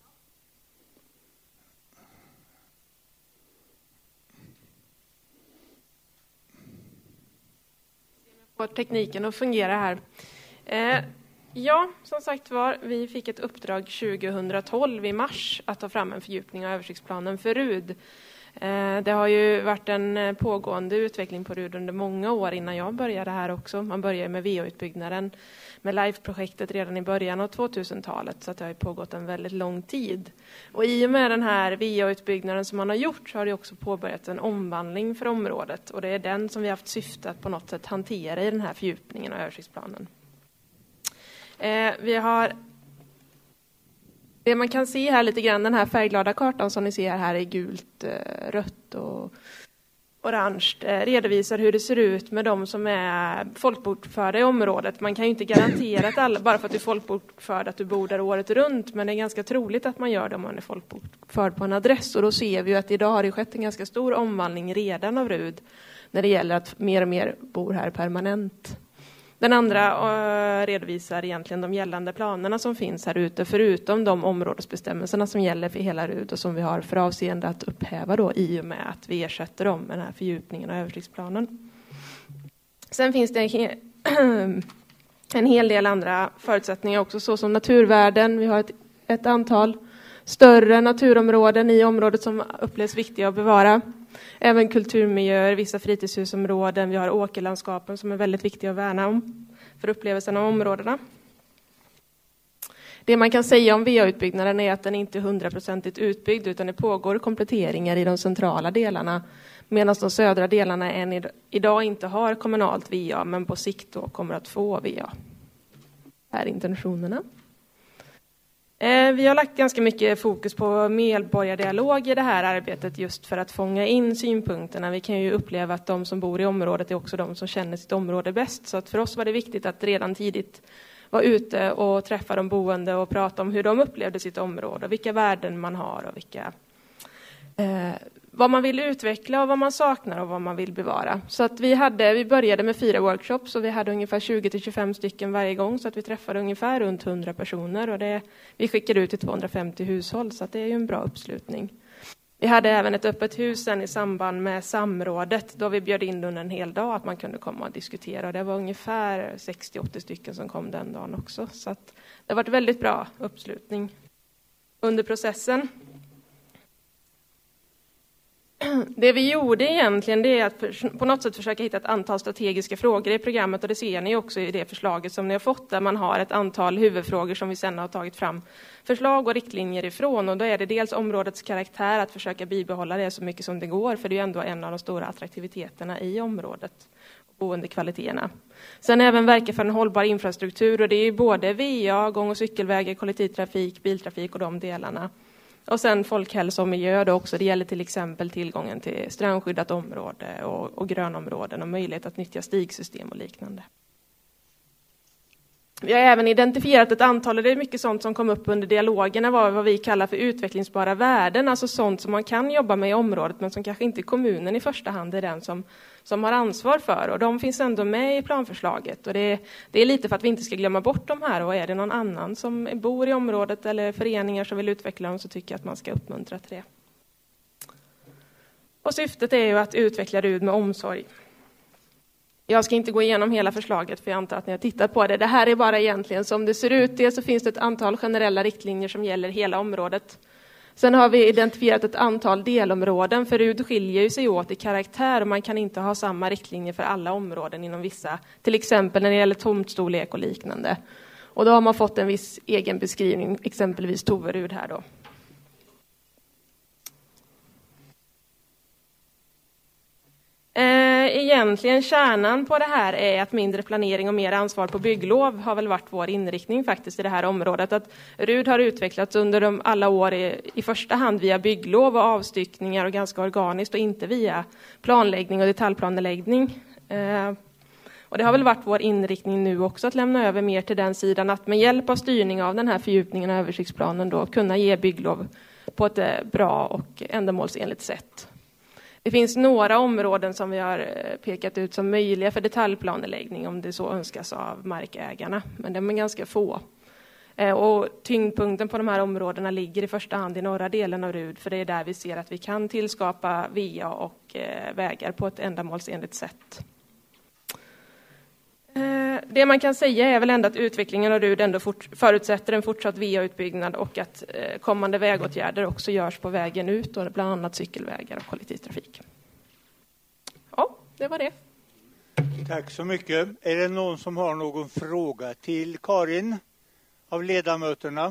Får tekniken att fungera här. Eh, ja, som sagt var, vi fick ett uppdrag tjugohundratolv i mars att ta fram en fördjupning av översiktsplanen för Rud. Eh, det har ju varit en pågående utveckling på Rud under många år innan jag började här också. Man började med V A-utbyggnaden med LIFE-projektet redan i början av tvåtusentalet, så att det har pågått en väldigt lång tid. Och i och med den här V A-utbyggnaden som man har gjort så har det också påbörjat en omvandling för området, och det är den som vi har haft syfte att på något sätt hantera i den här fördjupningen av översiktsplanen. Eh, vi har det man kan se här lite grann, den här färgglada kartan som ni ser här i gult, eh, rött och orange, eh, redovisar hur det ser ut med de som är folkbokförda i området. Man kan ju inte garantera att alla, bara för att du är folkbokförd, att du bor där året runt, men det är ganska troligt att man gör det om man är folkbokförd på en adress. Och då ser vi ju att idag har det skett en ganska stor omvandling redan av Rud när det gäller att mer och mer bor här permanent. Den andra uh, redovisar egentligen de gällande planerna som finns här ute, förutom de områdesbestämmelserna som gäller för hela Rud och som vi har för avseende att upphäva då, i och med att vi ersätter dem med den här fördjupningen av översiktsplanen. Sen finns det en, he- en hel del andra förutsättningar också, så som naturvärden. Vi har ett, ett antal större naturområden i området som upplevs viktiga att bevara. Även kulturmiljöer, vissa fritidshusområden. Vi har åkerlandskapen som är väldigt viktiga att värna om för upplevelsen av områdena. Det man kan säga om V A-utbyggnaden är att den inte är hundraprocentigt utbyggd, utan det pågår kompletteringar i de centrala delarna, medan de södra delarna än idag inte har kommunalt V A, men på sikt då kommer att få V A. Här är intentionerna. Vi har lagt ganska mycket fokus på medborgardialog i det här arbetet, just för att fånga in synpunkterna. Vi kan ju uppleva att de som bor i området är också de som känner sitt område bäst. Så att för oss var det viktigt att redan tidigt vara ute och träffa de boende och prata om hur de upplevde sitt område, vilka värden man har och vilka, eh, vad man vill utveckla och vad man saknar och vad man vill bevara. Så att vi, hade, vi började med fyra workshops och vi hade ungefär tjugo till tjugofem stycken varje gång, så att vi träffade ungefär runt hundra personer och det, vi skickade ut till tvåhundrafemtio hushåll, så att det är ju en bra uppslutning. Vi hade även ett öppet hus sen i samband med samrådet då vi bjöd in under en hel dag att man kunde komma och diskutera. Det var ungefär sextio till åttio stycken som kom den dagen också, så att det har varit väldigt bra uppslutning under processen. Det vi gjorde egentligen, det är att på något sätt försöka hitta ett antal strategiska frågor i programmet, och det ser ni också i det förslaget som ni har fått, där man har ett antal huvudfrågor som vi sedan har tagit fram förslag och riktlinjer ifrån. Och då är det dels områdets karaktär, att försöka bibehålla det så mycket som det går, för det är ju ändå en av de stora attraktiviteterna i området, boendekvaliteterna. Sen även verka för en hållbar infrastruktur, och det är ju både V A, gång- och cykelvägar, kollektivtrafik, biltrafik och de delarna. Och sen folkhälsa och miljö då också. Det gäller till exempel tillgången till strandskyddat område och, och grönområden och möjlighet att nyttja stigsystem och liknande. Vi har även identifierat ett antal, och det är mycket sånt som kom upp under dialogerna, var vad vi kallar för utvecklingsbara värden. Alltså sånt som man kan jobba med i området men som kanske inte kommunen i första hand är den som, som har ansvar för. Och de finns ändå med i planförslaget. Och det, det är lite för att vi inte ska glömma bort de här. Och är det någon annan som bor i området eller föreningar som vill utveckla dem, så tycker jag att man ska uppmuntra till det. Och syftet är ju att utveckla RUD med omsorg. Jag ska inte gå igenom hela förslaget, för jag antar att ni har tittat på det. Det här är bara egentligen som det ser ut. Dels så finns det ett antal generella riktlinjer som gäller hela området. Sen har vi identifierat ett antal delområden, för RUD skiljer ju sig åt i karaktär och man kan inte ha samma riktlinjer för alla områden inom vissa. Till exempel när det gäller tomtstorlek och liknande. Och då har man fått en viss egen beskrivning, exempelvis Toverud här då. Egentligen kärnan på det här är att mindre planering och mer ansvar på bygglov har väl varit vår inriktning faktiskt i det här området. Att RUD har utvecklats under de alla år i, i första hand via bygglov och avstyckningar och ganska organiskt, och inte via planläggning och detaljplaneläggning. Eh, och det har väl varit vår inriktning nu också att lämna över mer till den sidan, att med hjälp av styrning av den här fördjupningen av översiktsplanen då kunna ge bygglov på ett bra och ändamålsenligt sätt. Det finns några områden som vi har pekat ut som möjliga för detaljplaneläggning om det så önskas av markägarna, men de är ganska få. Och tyngdpunkten på de här områdena ligger i första hand i norra delen av RUD, för det är där vi ser att vi kan tillskapa V A och vägar på ett ändamålsenligt sätt. Det man kan säga är väl ändå att utvecklingen av RUD ändå fort, förutsätter en fortsatt V A-utbyggnad och att kommande vägåtgärder också görs på vägen ut, och bland annat cykelvägar och kollektivtrafik. Ja, det var det. Tack så mycket. Är det någon som har någon fråga till Karin av ledamöterna?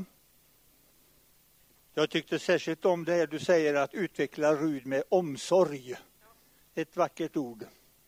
Jag tyckte särskilt om det här du säger, att utveckla RUD med omsorg. Ett vackert ord.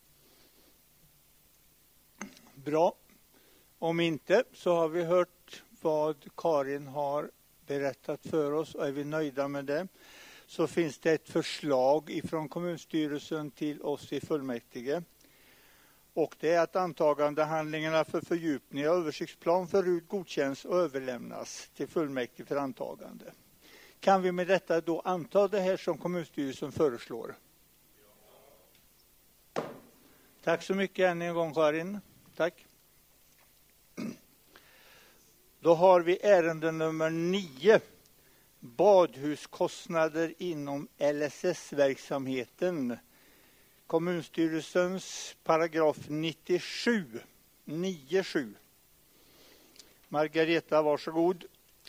Bra. Om inte så har vi hört vad Karin har berättat för oss, och är vi nöjda med det så finns det ett förslag ifrån kommunstyrelsen till oss i fullmäktige. Och det är att antagandehandlingarna för fördjupning av översiktsplan för RUD godkänns och överlämnas till fullmäktige för antagande. Kan vi med detta då anta det här som kommunstyrelsen föreslår? Tack så mycket än en gång, Karin. Tack. Då har vi ärende nummer nio. Badhuskostnader inom L S S-verksamheten. Kommunstyrelsens paragraf nittiosju. nio sju. Margareta, varsågod.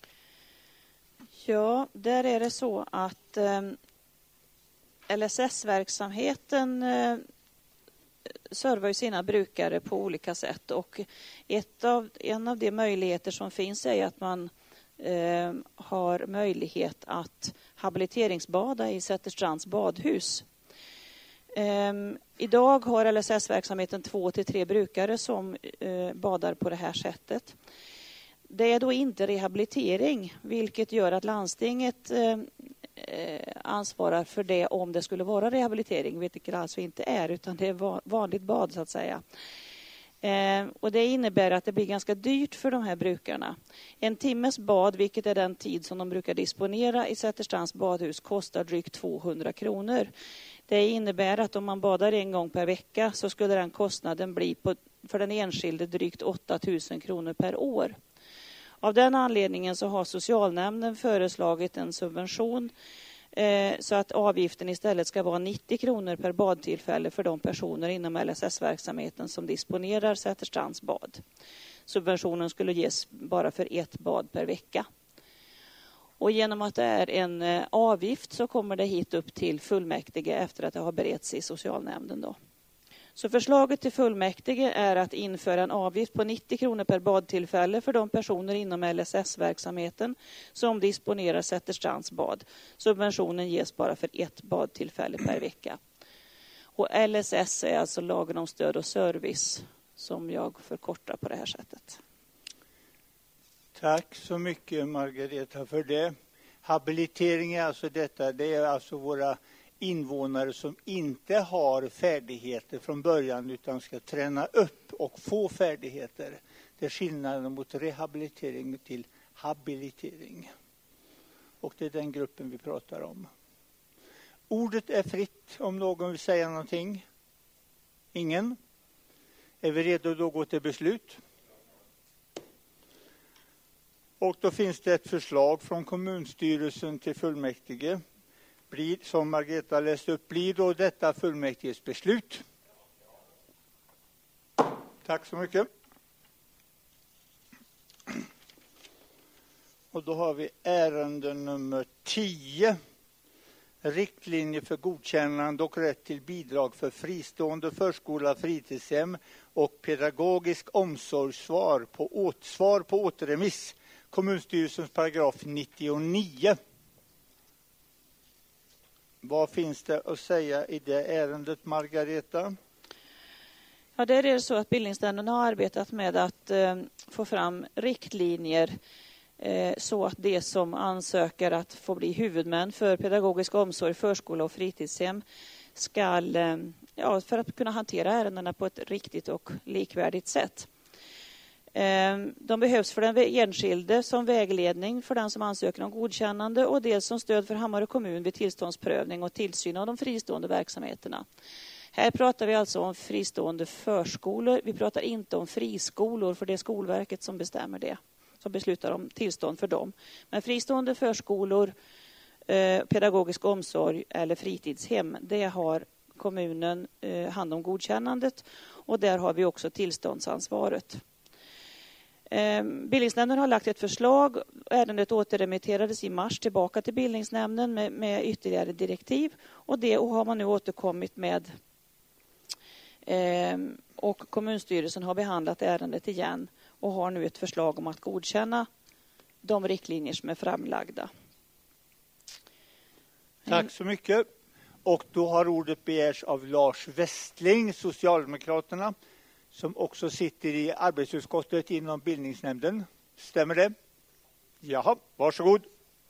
Ja, där är det så att eh, L S S-verksamheten eh, servar ju sina brukare på olika sätt, och ett av, en av de möjligheter som finns är att man eh, har möjlighet att habiliteringsbada i Sätterstrands badhus. Eh, idag har L S S-verksamheten två till tre brukare som eh, badar på det här sättet. Det är då inte rehabilitering, vilket gör att landstinget eh, ansvarar för det om det skulle vara rehabilitering, vilket det alltså inte är, utan det är vanligt bad så att säga. Eh, och det innebär att det blir ganska dyrt för de här brukarna. En timmes bad, vilket är den tid som de brukar disponera i Säterstrands badhus, kostar drygt tvåhundra kronor. Det innebär att om man badar en gång per vecka så skulle den kostnaden bli på, för den enskilde drygt åtta tusen kronor per år. Av den anledningen så har socialnämnden föreslagit en subvention eh, så att avgiften istället ska vara nittio kronor per badtillfälle för de personer inom L S S-verksamheten som disponerar Säterstrands bad. Subventionen skulle ges bara för ett bad per vecka. Och genom att det är en eh, avgift så kommer det hit upp till fullmäktige efter att det har beretts i socialnämnden då. Så förslaget till fullmäktige är att införa en avgift på nittio kronor per badtillfälle för de personer inom L S S-verksamheten som disponerar Säterstrands bad. Subventionen ges bara för ett badtillfälle per vecka. Och L S S är alltså lagen om stöd och service som jag förkortar på det här sättet. Tack så mycket Margareta för det. Habilitering är alltså detta, det är alltså våra invånare som inte har färdigheter från början utan ska träna upp och få färdigheter. Det är skillnaden mot rehabilitering till habilitering. Och det är den gruppen vi pratar om. Ordet är fritt om någon vill säga någonting. Ingen? Är vi redo att gå till beslut? Och då finns det ett förslag från kommunstyrelsen till fullmäktige. Blir, som Margareta läste upp, blir då detta fullmäktiges beslut? Tack så mycket. Och då har vi ärende nummer tio. Riktlinjer för godkännande och rätt till bidrag för fristående förskola, fritidshem och pedagogisk omsorgssvar på, åt, svar på återremiss. Kommunstyrelsens paragraf nittionio. Vad finns det att säga i det ärendet, Margareta? Ja, det är så att bildningsnämnden har arbetat med att eh, få fram riktlinjer eh, så att det som ansöker att få bli huvudmän för pedagogisk omsorg, förskola och fritidshem ska, eh, ja, för att kunna hantera ärendena på ett riktigt och likvärdigt sätt. De behövs för den enskilde som vägledning för den som ansöker om godkännande och dels som stöd för Hammarö kommun vid tillståndsprövning och tillsyn av de fristående verksamheterna. Här pratar vi alltså om fristående förskolor. Vi pratar inte om friskolor för det är Skolverket som bestämmer det, som beslutar om tillstånd för dem. Men fristående förskolor, pedagogisk omsorg eller fritidshem, det har kommunen hand om godkännandet och där har vi också tillståndsansvaret. Bildningsnämnden har lagt ett förslag. Ärendet återremitterades i mars tillbaka till bildningsnämnden med, med ytterligare direktiv. Och det har man nu återkommit med. Och kommunstyrelsen har behandlat ärendet igen och har nu ett förslag om att godkänna de riktlinjer som är framlagda. Tack så mycket. Och då har ordet begärs av Lars Westling, Socialdemokraterna, som också sitter i arbetsutskottet inom bildningsnämnden. Stämmer det? Jaha, varsågod.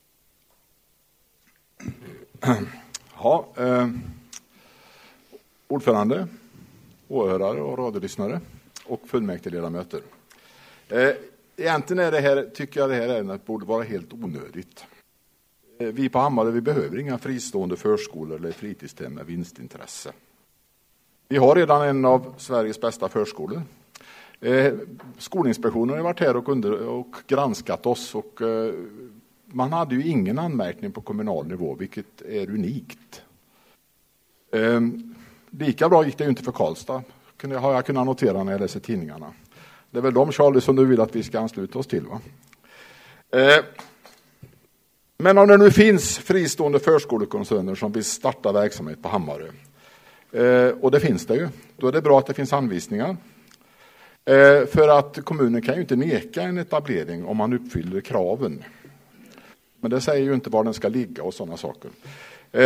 Ja, eh, ordförande, åhörare och radiolyssnare och fullmäktigeledamöter. Eh, egentligen är det här, tycker jag det här ärendet borde vara helt onödigt. Eh, vi på Hammarö, vi behöver inga fristående förskolor eller fritidshem med vinstintresse. Vi har redan en av Sveriges bästa förskolor. Eh, Skolinspektionen har varit här och, under, och granskat oss och eh, man hade ju ingen anmärkning på kommunal nivå, vilket är unikt. Eh, lika bra gick det ju inte för Karlstad, kunde, har jag kunnat notera när jag läser tidningarna. Det är väl de, Charlie, som du vill att vi ska ansluta oss till, va? Eh, men om det nu finns fristående förskolekoncerner som vill starta verksamhet på Hammarö, Eh, och det finns det ju. Då är det bra att det finns anvisningar. Eh, för att kommunen kan ju inte neka en etablering om man uppfyller kraven. Men det säger ju inte var den ska ligga och sådana saker. Eh,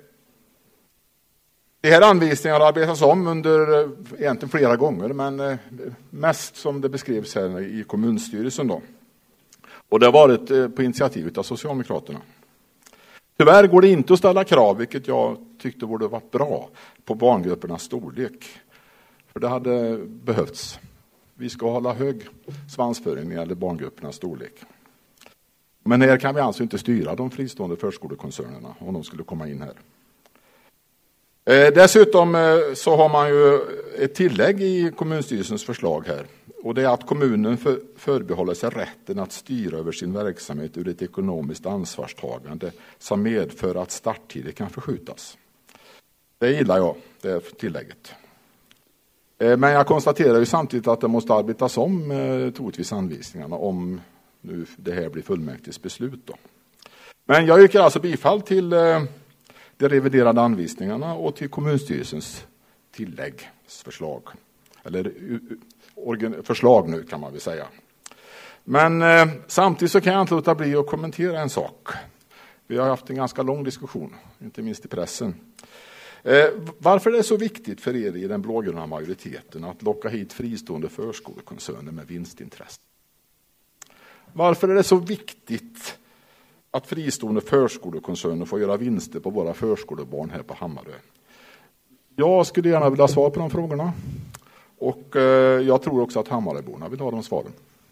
de här anvisningarna har arbetats om under eh, egentligen flera gånger, men eh, mest som det beskrevs här i kommunstyrelsen då. Och det har varit eh, på initiativ av Socialdemokraterna. Tyvärr går det inte att ställa krav, vilket jag tyckte borde varit bra, på barngruppernas storlek. För det hade behövts. Vi ska hålla hög svansföring när det gäller barngruppernas storlek. Men här kan vi alltså inte styra de fristående förskolekoncernerna om de skulle komma in här. Eh, dessutom eh, så har man ju ett tillägg i kommunstyrelsens förslag här. Och det är att kommunen för, förbehåller sig rätten att styra över sin verksamhet ur ett ekonomiskt ansvarstagande som medför att starttider kan förskjutas. Det gillar jag, det tillägget. Eh, men jag konstaterar ju samtidigt att det måste arbetas om eh, troligtvis anvisningarna om nu det här blir fullmäktiges beslut då. Men jag yrkar alltså bifall till eh, de reviderade anvisningarna och till kommunstyrelsens tilläggsförslag. Eller uh, organ, förslag nu kan man väl säga. Men eh, samtidigt så kan jag inte låta bli att kommentera en sak. Vi har haft en ganska lång diskussion, inte minst i pressen. Eh, varför är det så viktigt för er i den blågröna majoriteten att locka hit fristående förskolekoncerner med vinstintresse? Varför är det så viktigt att fristående förskolekoncerner får göra vinster på våra förskolebarn här på Hammarö? Jag skulle gärna vilja svara på de frågorna. Och eh, jag tror också att Hammaröborna vill ha de svaren.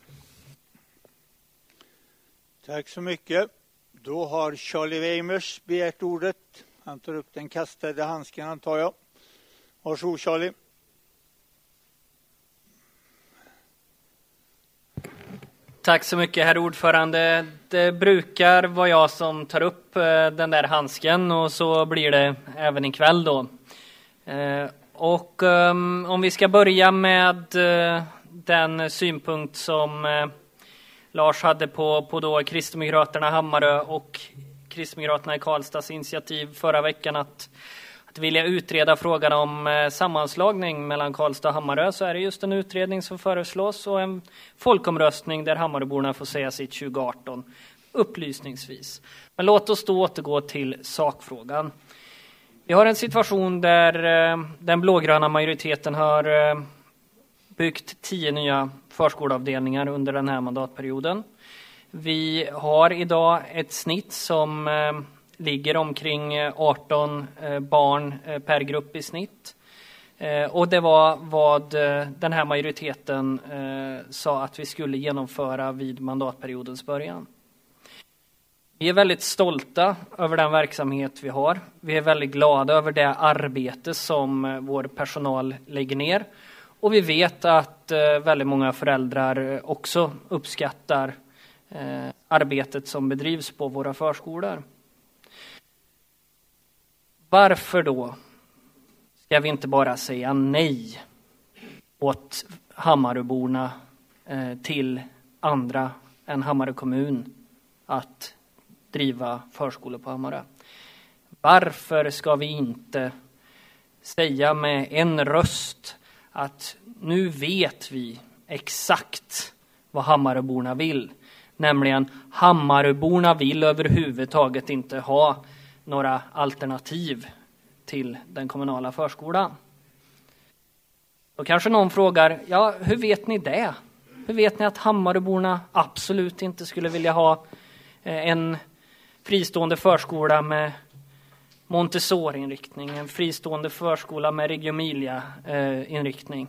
Tack så mycket. Då har Charlie Weimers begärt ordet. Han tar upp den kastade handsken, antar jag. Varsågod, Charlie. Tack så mycket, herr ordförande. Det brukar vara jag som tar upp den där handsken och så blir det även ikväll då. Och um, om vi ska börja med uh, den synpunkt som uh, Lars hade på, på då Kristdemokraterna Hammarö och Kristdemokraterna i Karlstads initiativ förra veckan att, att vilja utreda frågan om uh, sammanslagning mellan Karlstad och Hammarö, så är det just en utredning som föreslås och en folkomröstning där Hammaröborna får säga sitt tjugo arton upplysningsvis. Men låt oss då återgå till sakfrågan. Vi har en situation där eh, den blågröna majoriteten har eh, byggt tio nya förskolavdelningar under den här mandatperioden. Vi har idag ett snitt som eh, ligger omkring arton eh, barn eh, per grupp i snitt. Eh, och det var vad eh, den här majoriteten eh, sa att vi skulle genomföra vid mandatperiodens början. Vi är väldigt stolta över den verksamhet vi har. Vi är väldigt glada över det arbete som vår personal lägger ner. Och vi vet att väldigt många föräldrar också uppskattar arbetet som bedrivs på våra förskolor. Varför då ska vi inte bara säga nej åt Hammaröborna till andra än Hammarö kommun att driva förskolor på Hammarö? Varför ska vi inte säga med en röst att nu vet vi exakt vad Hammaröborna vill? Nämligen Hammaröborna vill överhuvudtaget inte ha några alternativ till den kommunala förskolan. Då kanske någon frågar, ja, hur vet ni det? Hur vet ni att Hammaröborna absolut inte skulle vilja ha en fristående förskola med Montessori-inriktning, en fristående förskola med Reggio Emilia-inriktning?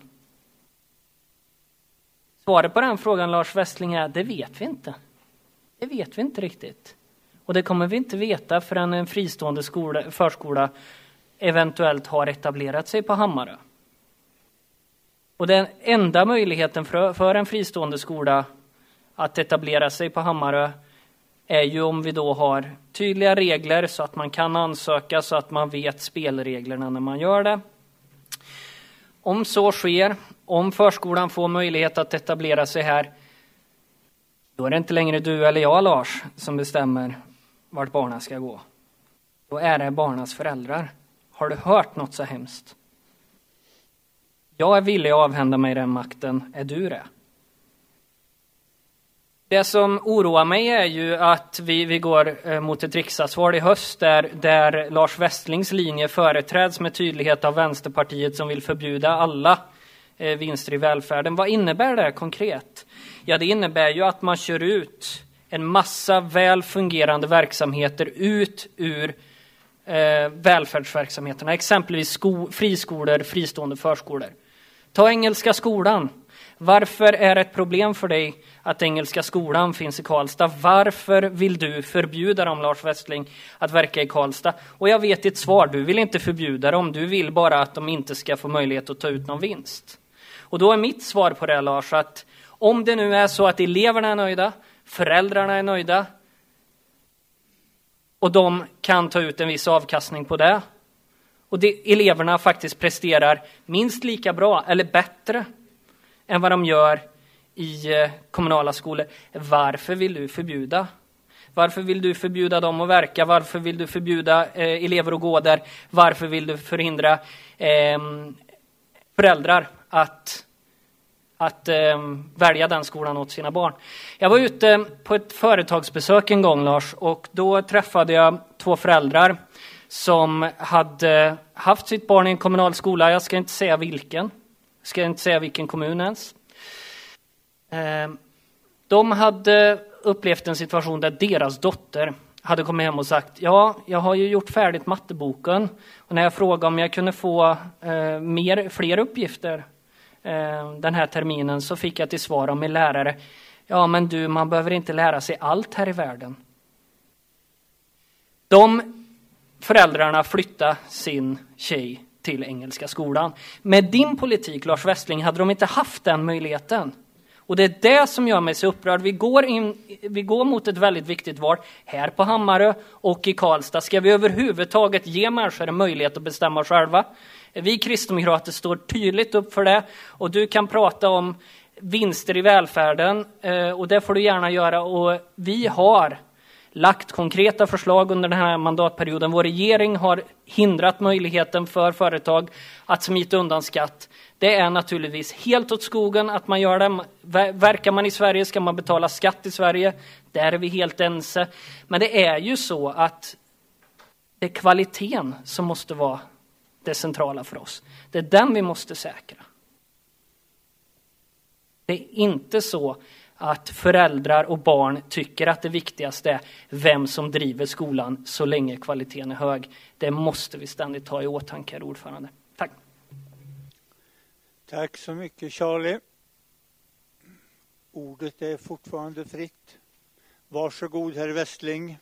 Svaret på den frågan, Lars Westling, är det vet vi inte. Det vet vi inte riktigt. Och det kommer vi inte veta förrän en fristående skola, förskola eventuellt har etablerat sig på Hammarö. Och den enda möjligheten för, för en fristående skola att etablera sig på Hammarö är ju om vi då har tydliga regler så att man kan ansöka, så att man vet spelreglerna när man gör det. Om så sker, om förskolan får möjlighet att etablera sig här, då är det inte längre du eller jag, Lars, som bestämmer vart barnen ska gå. Då är det barnens föräldrar. Har du hört något så hemskt? Jag är villig att avhända mig den makten. Är du det? Det som oroar mig är ju att vi, vi går mot ett riksdagsval i höst där, där Lars Westlings linje företräds med tydlighet av Vänsterpartiet som vill förbjuda alla eh, vinster i välfärden. Vad innebär det konkret? Ja, det innebär ju att man kör ut en massa väl fungerande verksamheter ut ur eh, välfärdsverksamheterna. Exempelvis sko- friskolor, fristående förskolor. Ta Engelska skolan. Varför är det ett problem för dig att Engelska skolan finns i Karlstad? Varför vill du förbjuda dem, Lars Westling, att verka i Karlstad? Och jag vet ditt svar, du vill inte förbjuda dem, du vill bara att de inte ska få möjlighet att ta ut någon vinst. Och då är mitt svar på det, Lars, att om det nu är så att eleverna är nöjda, föräldrarna är nöjda och de kan ta ut en viss avkastning på det, och det, eleverna faktiskt presterar minst lika bra eller bättre än vad de gör i eh, kommunala skolor. Varför vill du förbjuda? Varför vill du förbjuda dem att verka? Varför vill du förbjuda eh, elever att gå där? Varför vill du förhindra eh, föräldrar att, att eh, välja den skolan åt sina barn? Jag var ute på ett företagsbesök en gång, Lars, och då träffade jag två föräldrar som hade haft sitt barn i en kommunal skola. Jag ska inte säga vilken. Jag ska inte säga vilken kommun ens. De hade upplevt en situation där deras dotter hade kommit hem och sagt, ja, jag har ju gjort färdigt matteboken. Och när jag frågade om jag kunde få eh, mer, fler uppgifter eh, den här terminen, så fick jag till svar av min lärare, ja men du, man behöver inte lära sig allt här i världen. De föräldrarna flyttade sin tjej till Engelska skolan. Med din politik, Lars Westling, hade de inte haft den möjligheten. Och det är det som gör mig så upprörd. Vi går, in, vi går mot ett väldigt viktigt val här på Hammarö och i Karlstad. Ska vi överhuvudtaget ge människor en möjlighet att bestämma själva? Vi kristdemokrater står tydligt upp för det. Och du kan prata om vinster i välfärden, och det får du gärna göra. Och vi har lagt konkreta förslag under den här mandatperioden. Vår regering har hindrat möjligheten för företag att smita undan skatt. Det är naturligtvis helt åt skogen att man gör det. Verkar man i Sverige ska man betala skatt i Sverige. Där är vi helt ense. Men det är ju så att det är kvaliteten som måste vara det centrala för oss. Det är den vi måste säkra. Det är inte så att föräldrar och barn tycker att det viktigaste är vem som driver skolan så länge kvaliteten är hög. Det måste vi ständigt ta i åtanke, herr ordförande. Tack. Tack så mycket, Charlie. Ordet är fortfarande fritt. Varsågod, herr Westling.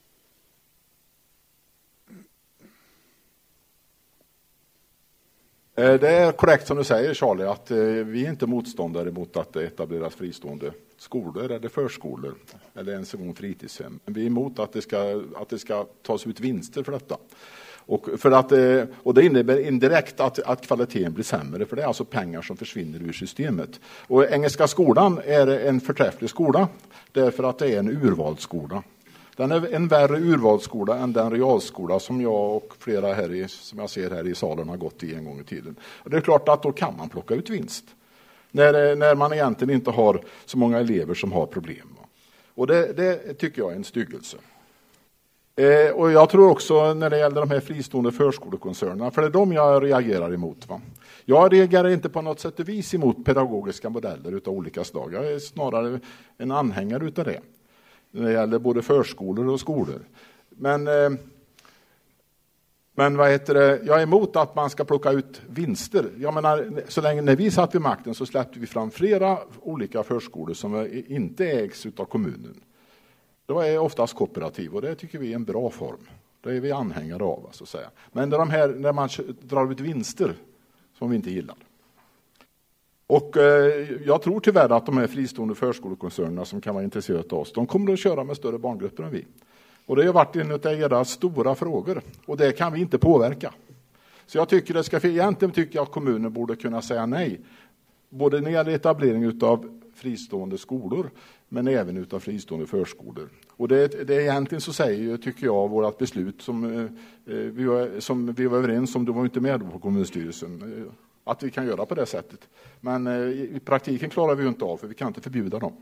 Det är korrekt som du säger, Charlie, att vi är inte motståndare mot att det etableras fristående skolor eller förskolor eller ens en gång fritidshem. Men vi är emot att det ska, att det ska tas ut vinster för detta. Och, för att, och det innebär indirekt att, att kvaliteten blir sämre, för det är alltså pengar som försvinner ur systemet. Och Engelska skolan är en förträfflig skola därför att det är en urvalsskola. Den är en värre urvalsskola än den realskola som jag och flera här i, som jag ser här i salen har gått i en gång i tiden. Och det är klart att då kan man plocka ut vinst. När, när man egentligen inte har så många elever som har problem. Och det, det tycker jag är en styggelse. Eh, och jag tror också när det gäller de här fristående förskolekoncernerna, för det är de jag reagerar emot. Va? Jag reagerar inte på något sätt och vis emot pedagogiska modeller utav olika slag. Jag är snarare en anhängare utav det. När det gäller både förskolor och skolor. Men, eh, men vad heter det? Jag är emot att man ska plocka ut vinster. Jag menar, så länge när vi satt vid makten så släppte vi fram flera olika förskolor som inte ägs av kommunen. Det är oftast kooperativ och det tycker vi är en bra form. Det är vi anhängare av, så att säga. Men det är de här när man drar ut vinster som vi inte gillar. Och eh, jag tror tyvärr att de här fristående förskolekoncernerna som kan vara intresserade av oss, de kommer att köra med större barngrupper än vi. Och det har varit en av era stora frågor och det kan vi inte påverka. Så jag tycker det ska, egentligen tycker jag att kommunen borde kunna säga nej. Både när det gäller etablering av fristående skolor men även utav fristående förskolor. Och det, det egentligen så säger, tycker jag, vårt beslut som, eh, vi var, som vi var överens om, du var inte med på kommunstyrelsen, eh, att vi kan göra på det sättet. Men eh, i praktiken klarar vi ju inte av, för vi kan inte förbjuda dem.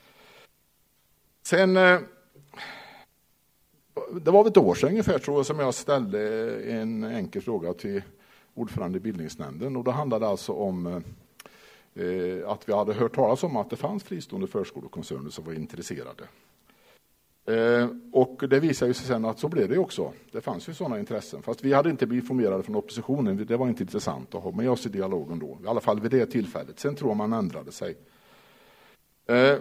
Sen, eh, det var ett år sedan ungefär tror jag, som jag ställde en enkel fråga till ordförande i bildningsnämnden. Och det handlade alltså om eh, att vi hade hört talas om att det fanns fristående förskolekoncerner som var intresserade. Eh, och det visar ju sig sen att så blev det också. Det fanns ju sådana intressen. Fast vi hade inte blivit informerade från oppositionen. Det var inte intressant att ha med oss i dialogen då. I alla fall vid det tillfället. Sen tror jag man ändrade sig. Eh,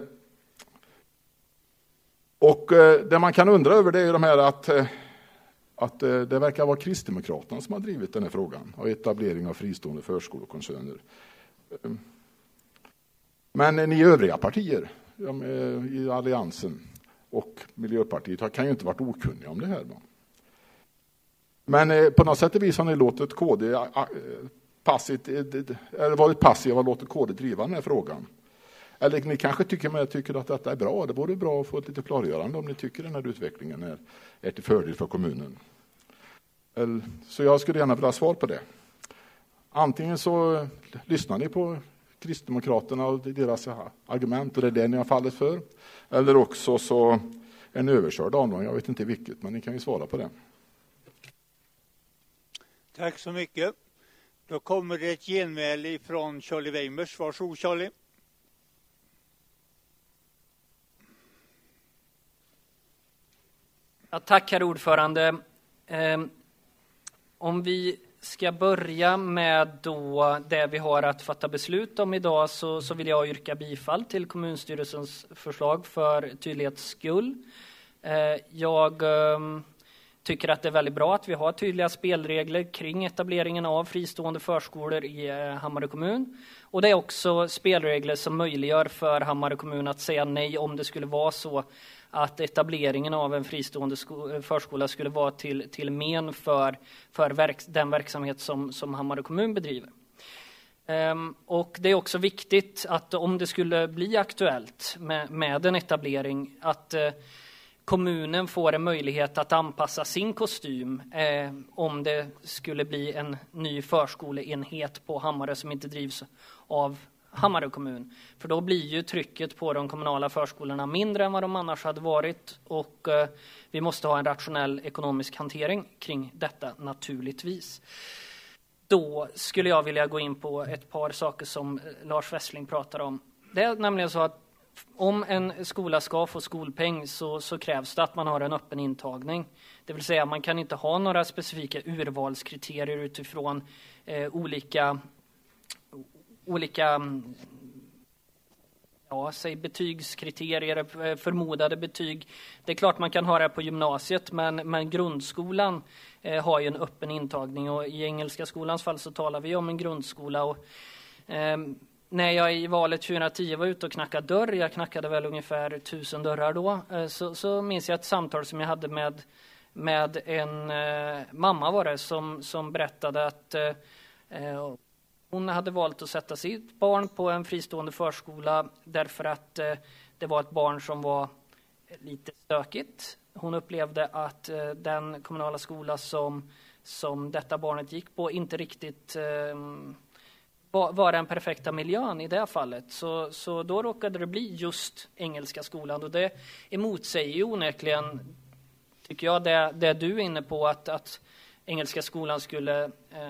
och eh, det man kan undra över det är ju de här att, eh, att eh, det verkar vara Kristdemokraterna som har drivit den här frågan. Och etablering av fristående förskolekoncerner. Eh, men ni övriga partier ja, i alliansen och Miljöpartiet kan ju inte varit okunniga om det här. Men eh, på något sätt och vis har ni låtit K D eh, passivt, eh, eller varit passiva och låtit K D driva den här frågan. Eller ni kanske tycker, med, tycker att detta är bra. Det vore bra att få ett lite klargörande om ni tycker den här utvecklingen är, är till fördel för kommunen. Eller, så jag skulle gärna vilja ha svar på det. Antingen så lyssnar ni på Kristdemokraterna och deras argument och det är det ni har fallit för. Eller också så är ni överkörd av dem. Jag vet inte vilket, men ni kan ju svara på det. Tack så mycket. Då kommer det ett genmäle från Charlie Weimers. Varsågod Charlie. Ja, tack herr ordförande. Eh, om vi ska börja med då det vi har att fatta beslut om idag så, så vill jag yrka bifall till kommunstyrelsens förslag för tydlighets skull. Eh, jag eh, tycker att det är väldigt bra att vi har tydliga spelregler kring etableringen av fristående förskolor i eh, Hammarö kommun. Och det är också spelregler som möjliggör för Hammarö kommun att säga nej om det skulle vara så att etableringen av en fristående förskola skulle vara till, till men för, för verk, den verksamhet som, som Hammarö kommun bedriver. Um, och det är också viktigt att om det skulle bli aktuellt med, med en etablering att uh, kommunen får en möjlighet att anpassa sin kostym eh, om det skulle bli en ny förskoleenhet på Hammarö som inte drivs av Hammarö kommun. För då blir ju trycket på de kommunala förskolorna mindre än vad de annars hade varit och eh, vi måste ha en rationell ekonomisk hantering kring detta naturligtvis. Då skulle jag vilja gå in på ett par saker som Lars Wessling pratar om. Det är nämligen så att om en skola ska få skolpeng så, så krävs det att man har en öppen intagning. Det vill säga man kan inte ha några specifika urvalskriterier utifrån eh, olika olika ja, säg betygskriterier, förmodade betyg. Det är klart man kan ha det på gymnasiet, men, men grundskolan eh, har ju en öppen intagning och i Engelska skolans fall så talar vi om en grundskola. Och, eh, när jag i valet tjugohundratio var ute och knackade dörr, jag knackade väl ungefär tusen dörrar då, eh, så, så minns jag ett samtal som jag hade med, med en eh, mamma var det som, som berättade att eh, hon hade valt att sätta sitt barn på en fristående förskola därför att eh, det var ett barn som var lite stökigt. Hon upplevde att eh, den kommunala skola som, som detta barnet gick på inte riktigt eh, var, var den perfekta miljön i det fallet. Så, så då råkade det bli just Engelska skolan och det emotsäger ju onekligen, tycker jag, det, det du är inne på att, att Engelska skolan skulle eh,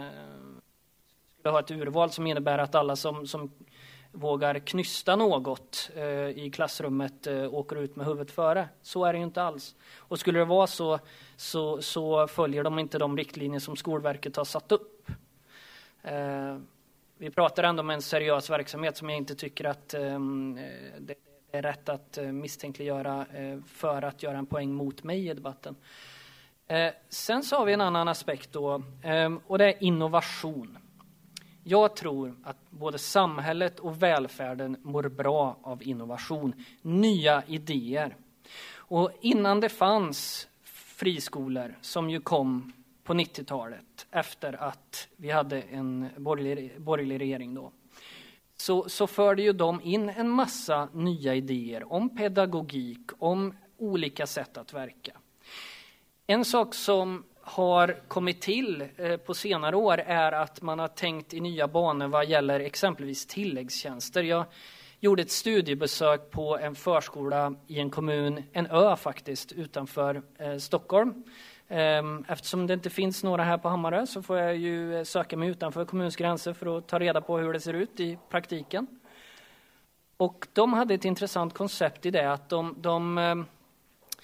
ha ett urval som innebär att alla som, som vågar knysta något eh, i klassrummet eh, åker ut med huvudet före. Så är det ju inte alls. Och skulle det vara så, så, så följer de inte de riktlinjer som Skolverket har satt upp. Eh, vi pratar ändå om en seriös verksamhet som jag inte tycker att eh, det är rätt att eh, misstänkliggöra eh, för att göra en poäng mot mig i debatten. Eh, sen så har vi en annan aspekt då, eh, och det är innovation. Jag tror att både samhället och välfärden mår bra av innovation, nya idéer. Och innan det fanns friskolor som ju kom på nittiotalet efter att vi hade en borgerlig, borgerlig regering då, så, så förde ju de in en massa nya idéer om pedagogik, om olika sätt att verka. En sak som har kommit till eh, på senare år är att man har tänkt i nya banor vad gäller exempelvis tilläggstjänster. Jag gjorde ett studiebesök på en förskola i en kommun, en ö faktiskt, utanför eh, Stockholm. Eh, eftersom det inte finns några här på Hammarö så får jag ju söka mig utanför kommunens gränser för att ta reda på hur det ser ut i praktiken. Och de hade ett intressant koncept i det att de... de eh,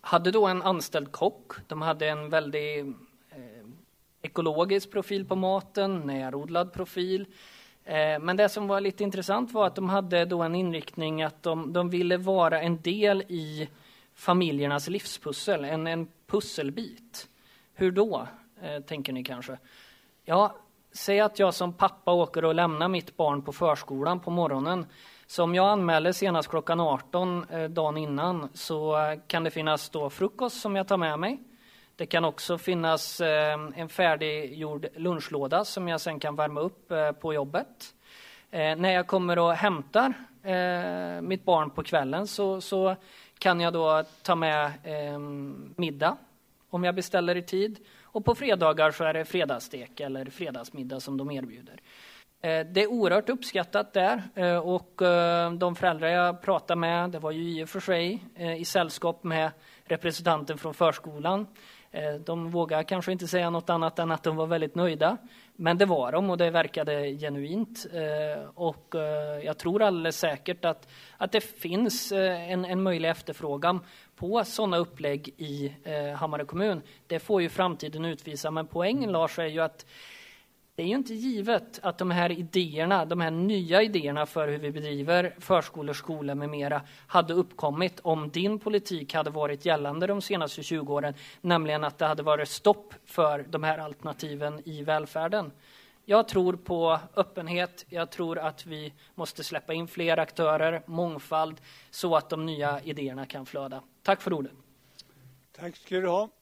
hade då en anställd kock. De hade en väldigt eh, ekologisk profil på maten, närodlad profil. Eh, men det som var lite intressant var att de hade då en inriktning att de, de ville vara en del i familjernas livspussel, en, en pusselbit. Hur då, eh, tänker ni kanske? Ja, säg att jag som pappa åker och lämnar mitt barn på förskolan på morgonen. Så om jag anmäler senast klockan arton eh, dagen innan så eh, kan det finnas då frukost som jag tar med mig. Det kan också finnas eh, en färdiggjord lunchlåda som jag sen kan värma upp eh, på jobbet. Eh, när jag kommer och hämtar eh, mitt barn på kvällen så, så kan jag då ta med eh, middag om jag beställer i tid. Och på fredagar så är det fredagsstek eller fredagsmiddag som de erbjuder. Eh, det är oerhört uppskattat där eh, och eh, de föräldrar jag pratar med, det var ju i och för sig eh, i sällskap med representanten från förskolan. De vågar kanske inte säga något annat än att de var väldigt nöjda. Men det var de och det verkade genuint. Och jag tror alldeles säkert att, att det finns en, en möjlig efterfrågan på sådana upplägg i Hammarö kommun. Det får ju framtiden utvisa. Men poängen, Lars, är ju att det är ju inte givet att de här idéerna, de här nya idéerna för hur vi bedriver förskolor, skolor med mera hade uppkommit om din politik hade varit gällande de senaste tjugo åren, nämligen att det hade varit stopp för de här alternativen i välfärden. Jag tror på öppenhet, jag tror att vi måste släppa in fler aktörer, mångfald, så att de nya idéerna kan flöda. Tack för ordet. Tack ska du ha.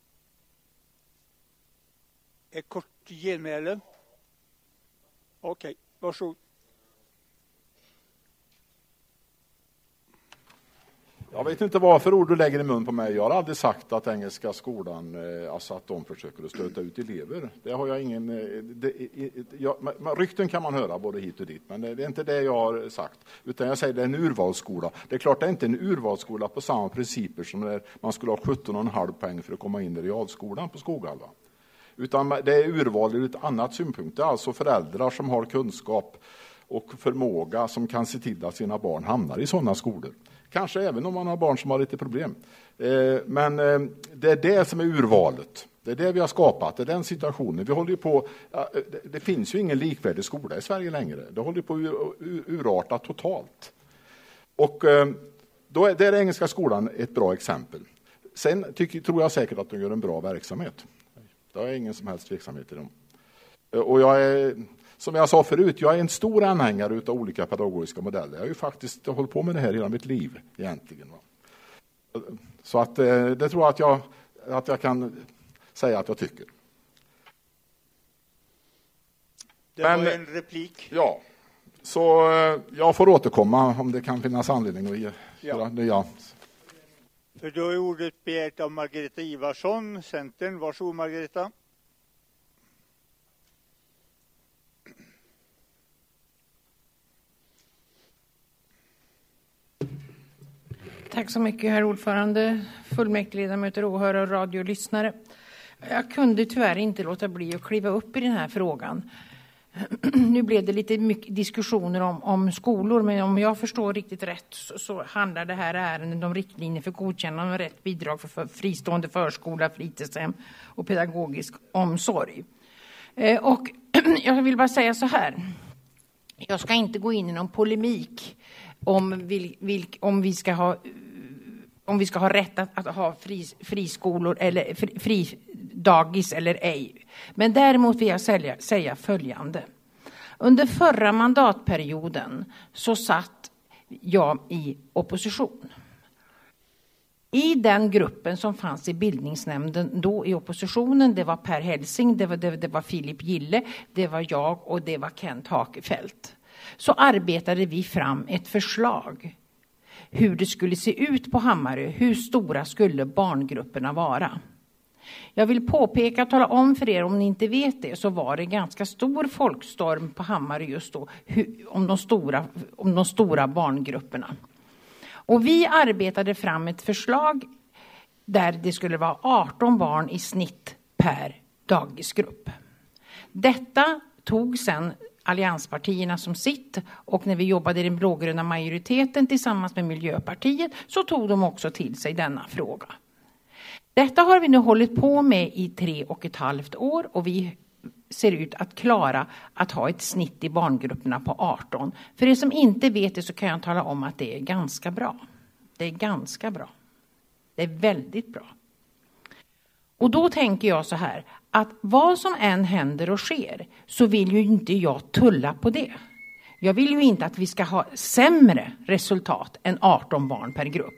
Ett kort genmäle. Okej, varsågod. Jag vet inte vad för ord du lägger i mun på mig. Jag har aldrig sagt att Engelska skolan, alltså att de försöker att stöta ut elever. Det har jag ingen... Det, jag, rykten kan man höra både hit och dit, men det är inte det jag har sagt. Utan jag säger att det är en urvalsskola. Det är klart det är inte en urvalsskola på samma principer som när man skulle ha sjutton komma fem poäng för att komma in i realskolan på Skoghalla. Utan det är urval ur ett annat synpunkt. Det är alltså föräldrar som har kunskap och förmåga som kan se till att sina barn hamnar i sådana skolor. Kanske även om man har barn som har lite problem. Men det är det som är urvalet. Det är det vi har skapat, det är den situationen. Vi håller ju på, det finns ju ingen likvärdig skola i Sverige längre. Det håller på att urarta totalt. Och då är det Engelska skolan ett bra exempel. Sen tycker, tror jag säkert att de gör en bra verksamhet. Det har jag ingen som helst tveksamhet i dem. Och jag är, som jag sa förut, jag är en stor anhängare av olika pedagogiska modeller. Jag har ju faktiskt hållit på med det här hela mitt liv egentligen. Så att det tror jag att jag, att jag kan säga att jag tycker. Det var Men, en replik. Ja, så jag får återkomma om det kan finnas anledning att ge, ja. nya. För då är ordet begärt av Margareta Ivarsson, Centern. Varsågod Margareta. Tack så mycket, herr ordförande, fullmäktigeledamöter, åhörare och radiolyssnare. Jag kunde tyvärr inte låta bli att kliva upp i den här frågan. Nu blev det lite mycket diskussioner om, om skolor, men om jag förstår riktigt rätt så, så handlar det här ärendet om riktlinjer för godkännande av rätt bidrag för, för fristående förskola, fritidshem och pedagogisk omsorg. Eh, och jag vill bara säga så här. Jag ska inte gå in i någon polemik om, vil, vil, om vi ska ha om vi ska ha rätt att, att ha fri, friskolor eller fri, fri dagis eller ej. Men däremot vill jag säga, säga följande. Under förra mandatperioden så satt jag i opposition. I den gruppen som fanns i bildningsnämnden då i oppositionen, det var Per Helsing, det var, det, det var Filip Gille, det var jag och det var Kent Hakefelt. Så arbetade vi fram ett förslag hur det skulle se ut på Hammarö, hur stora skulle barngrupperna vara. Jag vill påpeka och tala om för er, om ni inte vet det, så var det ganska stor folkstorm på Hammarö just då hur, om, de stora, om de stora barngrupperna. Och vi arbetade fram ett förslag där det skulle vara arton barn i snitt per dagisgrupp. Detta tog sedan allianspartierna som sitt, och när vi jobbade i den blågröna majoriteten tillsammans med Miljöpartiet så tog de också till sig denna fråga. Detta har vi nu hållit på med i tre och ett halvt år och vi ser ut att klara att ha ett snitt i barngrupperna på arton. För er som inte vet det så kan jag tala om att det är ganska bra. Det är ganska bra. Det är väldigt bra. Och då tänker jag så här, att vad som än händer och sker så vill ju inte jag tulla på det. Jag vill ju inte att vi ska ha sämre resultat än arton barn per grupp.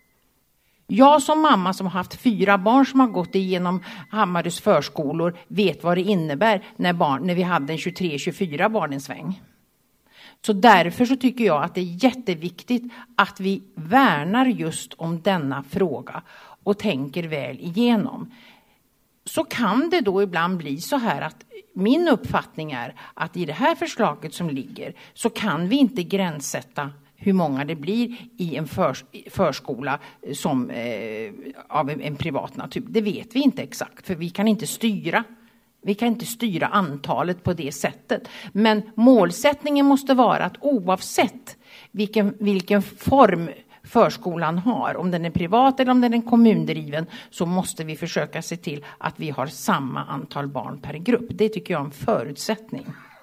Jag som mamma som har haft fyra barn som har gått igenom Hammarös förskolor vet vad det innebär när, barn, när vi hade en tjugotre till tjugofyra barn en sväng. Så därför så tycker jag att det är jätteviktigt att vi värnar just om denna fråga och tänker väl igenom. Så kan det då ibland bli så här att min uppfattning är att i det här förslaget som ligger så kan vi inte gränssätta hur många det blir i en förs- förskola som, eh, av en, en privat natur. Det vet vi inte exakt, för vi kan inte styra. Vi kan inte styra antalet på det sättet. Men målsättningen måste vara att oavsett vilken, vilken form förskolan har, om den är privat eller om den är kommundriven, så måste vi försöka se till att vi har samma antal barn per grupp. Det tycker jag är en förutsättning.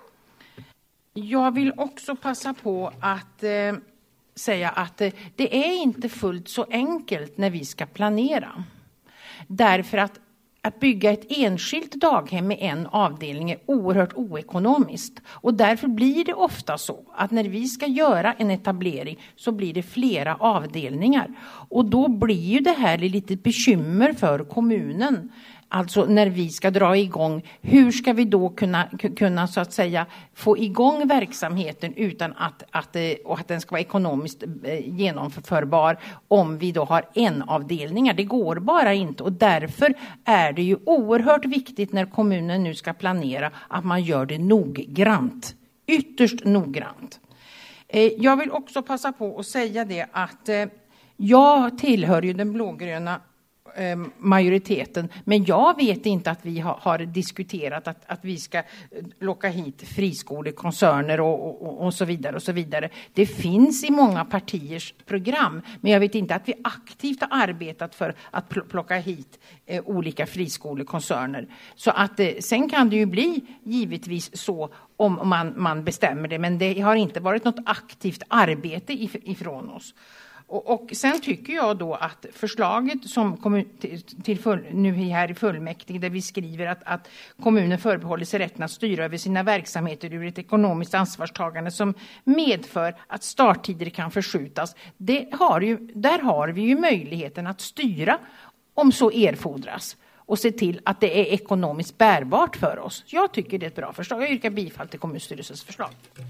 Jag vill också passa på att eh, säga att eh, det är inte fullt så enkelt när vi ska planera. Därför att att bygga ett enskilt daghem med en avdelning är oerhört oekonomiskt. Och därför blir det ofta så att när vi ska göra en etablering så blir det flera avdelningar. Och då blir ju det här lite bekymmer för kommunen. Alltså när vi ska dra igång, hur ska vi då kunna, kunna så att säga få igång verksamheten utan att, att, och att den ska vara ekonomiskt genomförbar om vi då har en avdelningar. Det går bara inte och därför är det ju oerhört viktigt när kommunen nu ska planera att man gör det noggrant, ytterst noggrant. Jag vill också passa på att säga det att jag tillhör ju den blågröna majoriteten, men jag vet inte att vi har, har diskuterat att, att vi ska locka hit friskolekoncerner och, och, och så vidare och så vidare. Det finns i många partiers program, men jag vet inte att vi aktivt har arbetat för att plocka hit eh, olika friskolekoncerner. Så att eh, sen kan det ju bli givetvis så om man, man bestämmer det, men det har inte varit något aktivt arbete if, ifrån oss. Och, och sen tycker jag då att förslaget som kommun, till, till full, nu här i fullmäktige där vi skriver att, att kommunen förbehåller sig rätten att styra över sina verksamheter ur ett ekonomiskt ansvarstagande som medför att starttider kan förskjutas. Det har ju, där har vi ju möjligheten att styra om så erfordras och se till att det är ekonomiskt bärbart för oss. Jag tycker det är ett bra förslag. Jag yrkar bifall till kommunstyrelsens förslag.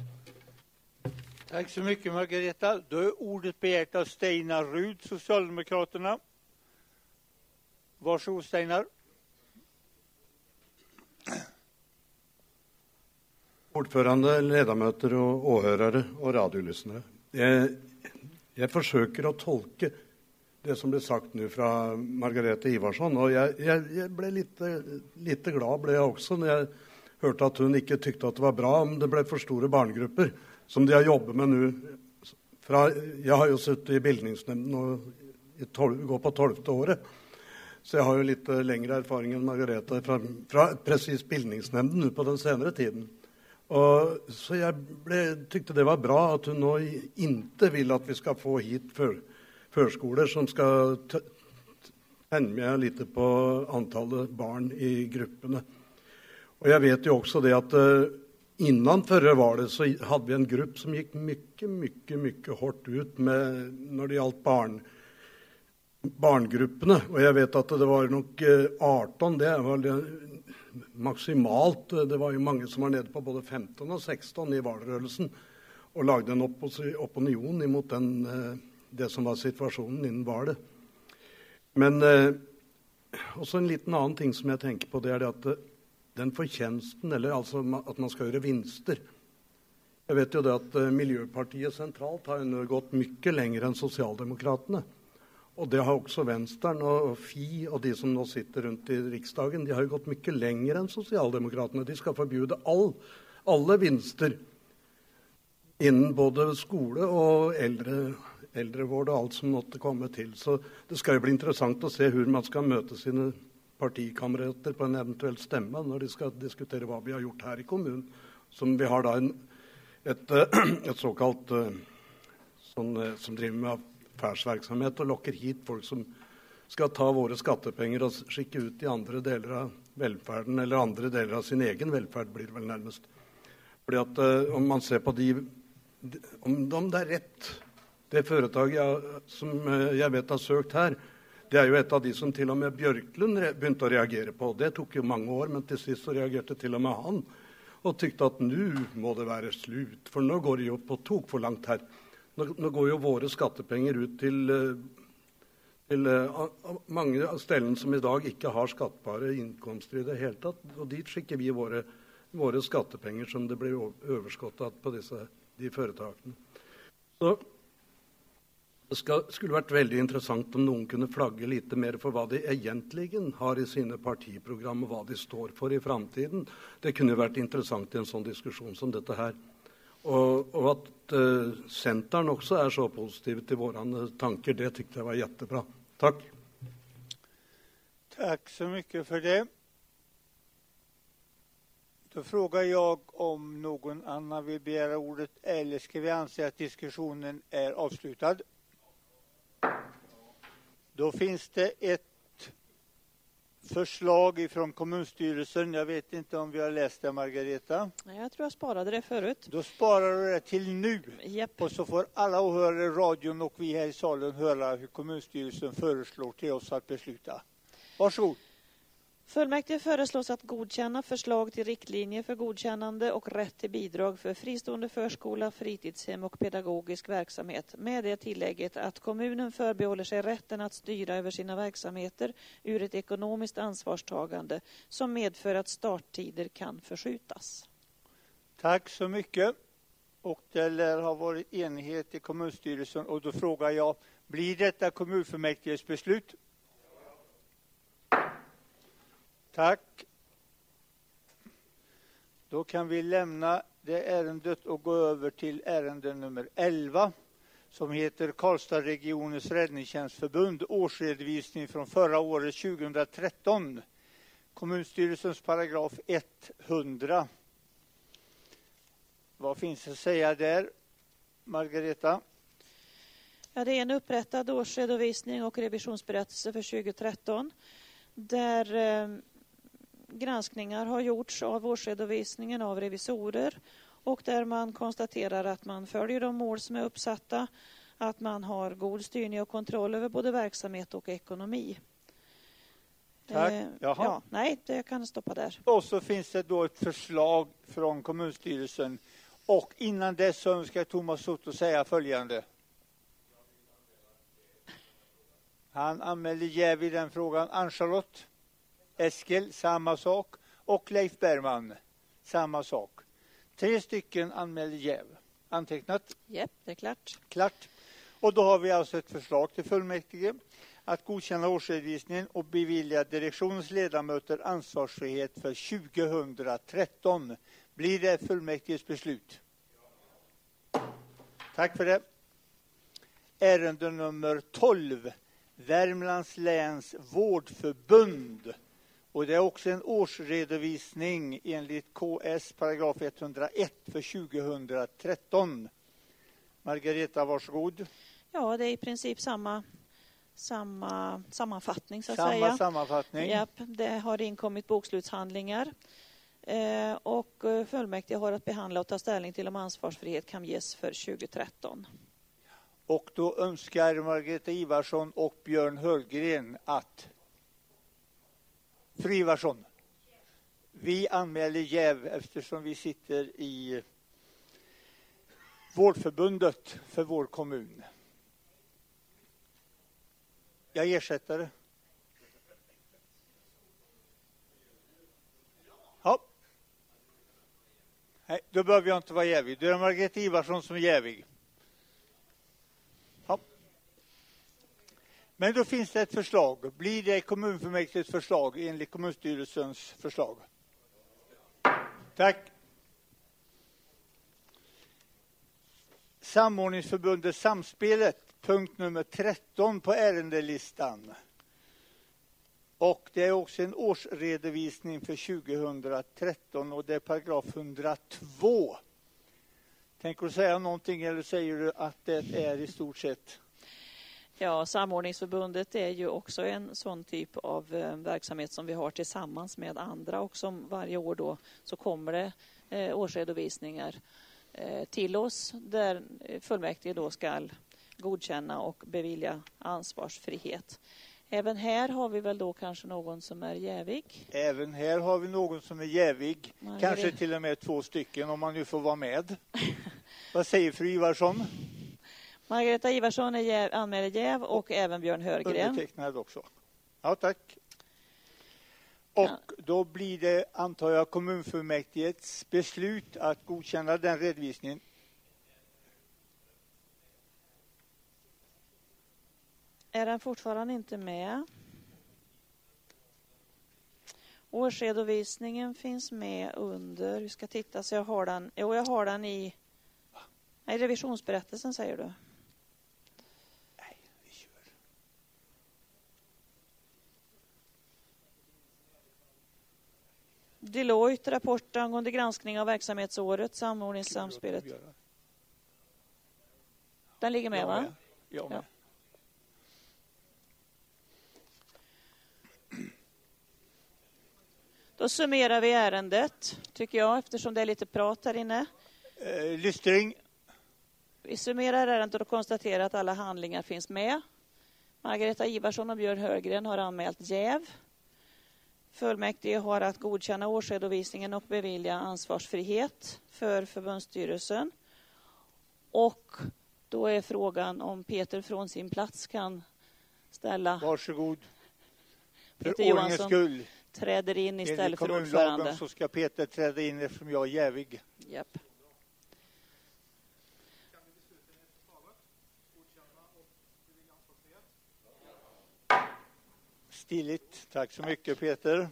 Tack så mycket Margareta. Då är ordet begärt av Steinar Rud, Socialdemokraterna. Varsågod Steinar. Ordförande, ledamöter och åhörare och radiolyssnare. Jag, jag försöker att tolka det som blev sagt nu från Margareta Ivarsson och jag, jag, jag blev lite, lite glad blev jag också när jag hörde att hon inte tyckte att det var bra om det blev för stora barngrupper. Som de har jobbat med nu. Jag har ju suttit i bildningsnämnden och i tolv, går på tolfte året. Så jag har ju lite längre erfarenhet än Margareta från, från precis bildningsnämnden nu på den senare tiden. Och så jag blev, tyckte det var bra att hon nu inte vill att vi ska få hit för, förskolor som ska tänja lite på antalet barn i grupperna. Och jag vet ju också det att innan förra valet så hade vi en grupp som gick mycket, mycket, mycket hårt ut med när det gällde barn, barngrupperna. Och jag vet att det var nog arton, det var det maximalt. Det var ju många som var nere på både femton och sexton i valrörelsen och lagde en oppos- opinion emot den, det som var situationen innan valet. Men också en liten annan ting som jag tänker på det är det att den förtjänsten, eller alltså att man ska göra vinster. Jag vet ju det att Miljöpartiet centralt har nu gått mycket längre än Socialdemokraterna. Och det har också Vänstern och F I och de som nu sitter runt i riksdagen. De har ju gått mycket längre än Socialdemokraterna. De ska förbjuda all, alla vinster inom både skola och äldre, äldrevård och allt som måste komma till. Så det ska ju bli intressant att se hur man ska möta sina partikamrater på en eventuell stämma när de ska diskutera vad vi har gjort här i kommun. Som vi har då en, ett, ett så kallat som, som driver med affärsverksamhet och lockar hit folk som ska ta våra skattepengar och skicka ut i andra delar av välfärden eller andra delar av sin egen välfärd blir det väl närmast. För att uh, om man ser på de, om de där rätt, det företag jag, som uh, jag vet har sökt här, det är ju ett av de som till och med Björklund re- började att reagera på. Det tog ju många år, men till sist så reagerade till och med han och tyckte att nu må det vara slut, för nu går det ju upp och tog för långt här. Nu, nu går ju våra skattepengar ut till uh, till uh, många ställen som idag inte har skattbara inkomster i det hela tatt, och dit skickar vi våra, våra skattepengar som det blir överskottat på dessa, de företagen. Så det ska, skulle varit väldigt intressant om någon kunde flagga lite mer för vad de egentligen har i sina partiprogram och vad de står för i framtiden. Det kunde varit intressant i en sån diskussion som detta här. Och, och att eh, Centern också är så positiv till våra tankar, det tyckte jag var jättebra. Tack. Tack så mycket för det. Då frågar jag om någon annan vill begära ordet, eller ska vi anse att diskussionen är avslutad? Då finns det ett förslag från kommunstyrelsen. Jag vet inte om vi har läst det, Margareta. Jag tror jag sparade det förut. Då sparar du det till nu. Japp. Och så får alla åhörare, radion och vi här i salen höra hur kommunstyrelsen föreslår till oss att besluta. Varsågod. Fullmäktige föreslås att godkänna förslag till riktlinjer för godkännande och rätt till bidrag för fristående förskola, fritidshem och pedagogisk verksamhet, med det tillägget att kommunen förbehåller sig rätten att styra över sina verksamheter ur ett ekonomiskt ansvarstagande som medför att starttider kan förskjutas. Tack så mycket. Och det lär ha varit enighet i kommunstyrelsen, och då frågar jag, blir detta kommunfullmäktiges beslut? Tack. Då kan vi lämna det ärendet och gå över till ärende nummer elva som heter Karlstad-regionens räddningstjänstförbund, årsredovisning från förra året tjugohundratretton. Kommunstyrelsens paragraf hundra. Vad finns att säga där, Margareta? Ja, det är en upprättad årsredovisning och revisionsberättelse för tjugohundratretton där eh, granskningar har gjorts av årsredovisningen av revisorer och där man konstaterar att man följer de mål som är uppsatta, att man har god styrning och kontroll över både verksamhet och ekonomi. Tack. Eh, Jaha. ja, nej, det kan stoppa där. Och så finns det då ett förslag från kommunstyrelsen, och innan dess så önskar Thomas Soto säga följande. Han anmälde jäv i den frågan. Ann-Charlotte, Eskil, samma sak. Och Leif Bergman, samma sak. Tre stycken anmälde jäv. Antecknat? Japp, det är klart. Klart. Och då har vi alltså ett förslag till fullmäktige att godkänna årsredovisningen och bevilja direktionens ledamöter ansvarsfrihet för tjugohundratretton. Blir det fullmäktiges beslut? Tack för det. Ärende nummer tolv. Värmlands läns vårdförbund. Och det är också en årsredovisning enligt K S paragraf etthundraett för tjugohundratretton. Margareta, varsågod. Ja, det är i princip samma, samma sammanfattning så att samma säga. Samma sammanfattning. Japp, det har inkommit bokslutshandlingar. Eh, och fullmäktige har att behandla och ta ställning till om ansvarsfrihet kan ges för tjugohundratretton. Och då önskar Margareta Ivarsson och Björn Höllgren att... Fru Ivarsson, vi anmäler jäv eftersom vi sitter i vårdförbundet för vår kommun. Jag ersätter det. Ja. Nej, då behöver jag inte vara jävig. Det är Margareta Ivarsson som är jävig. Ja. Men då finns det ett förslag. Blir det kommunfullmäktiges förslag enligt kommunstyrelsens förslag? Tack. Samordningsförbundet Samspelet punkt nummer tretton på ärendelistan. Och det är också en årsredovisning för tjugohundratretton och det är paragraf hundratvå. Tänker du säga någonting eller säger du att det är i stort sett? Ja, Samordningsförbundet är ju också en sån typ av eh, verksamhet som vi har tillsammans med andra och som varje år då så kommer det eh, årsredovisningar eh, till oss där fullmäktige då ska godkänna och bevilja ansvarsfrihet. Även här har vi väl då kanske någon som är jävig. Även här har vi någon som är jävig. Margaret. Kanske till och med två stycken om man nu får vara med. Vad säger fru Ivarsson? Margareta Ivarsson är jäv, anmäler jäv och även Björn Hörgren. Undertecknad också. Ja, tack. Och ja. Då blir det, antar jag, kommunfullmäktiges beslut att godkänna den redovisningen. Är den fortfarande inte med? Årsredovisningen finns med under, vi ska titta så jag har den, jo jag har den i, nej, revisionsberättelsen säger du. Nej, vi kör. Deloitte, rapport angående granskning av verksamhetsåret, samordningssamspelet. Den ligger med, va? Ja, med. Då summerar vi ärendet, tycker jag, eftersom det är lite prat här inne. Eh, lystring. Vi summerar ärendet och konstaterar att alla handlingar finns med. Margareta Ivarsson och Björn Hörgren har anmält jäv. Fullmäktige har att godkänna årsredovisningen och bevilja ansvarsfrihet för förbundsstyrelsen. Och då är frågan om Peter från sin plats kan ställa... Varsågod. För Peter ordningens Johansson skull. Träder in istället för ordförande. ordförande. Så ska Peter träda in eftersom jag är jävig. Japp. Stiligt. Tack så mycket Peter.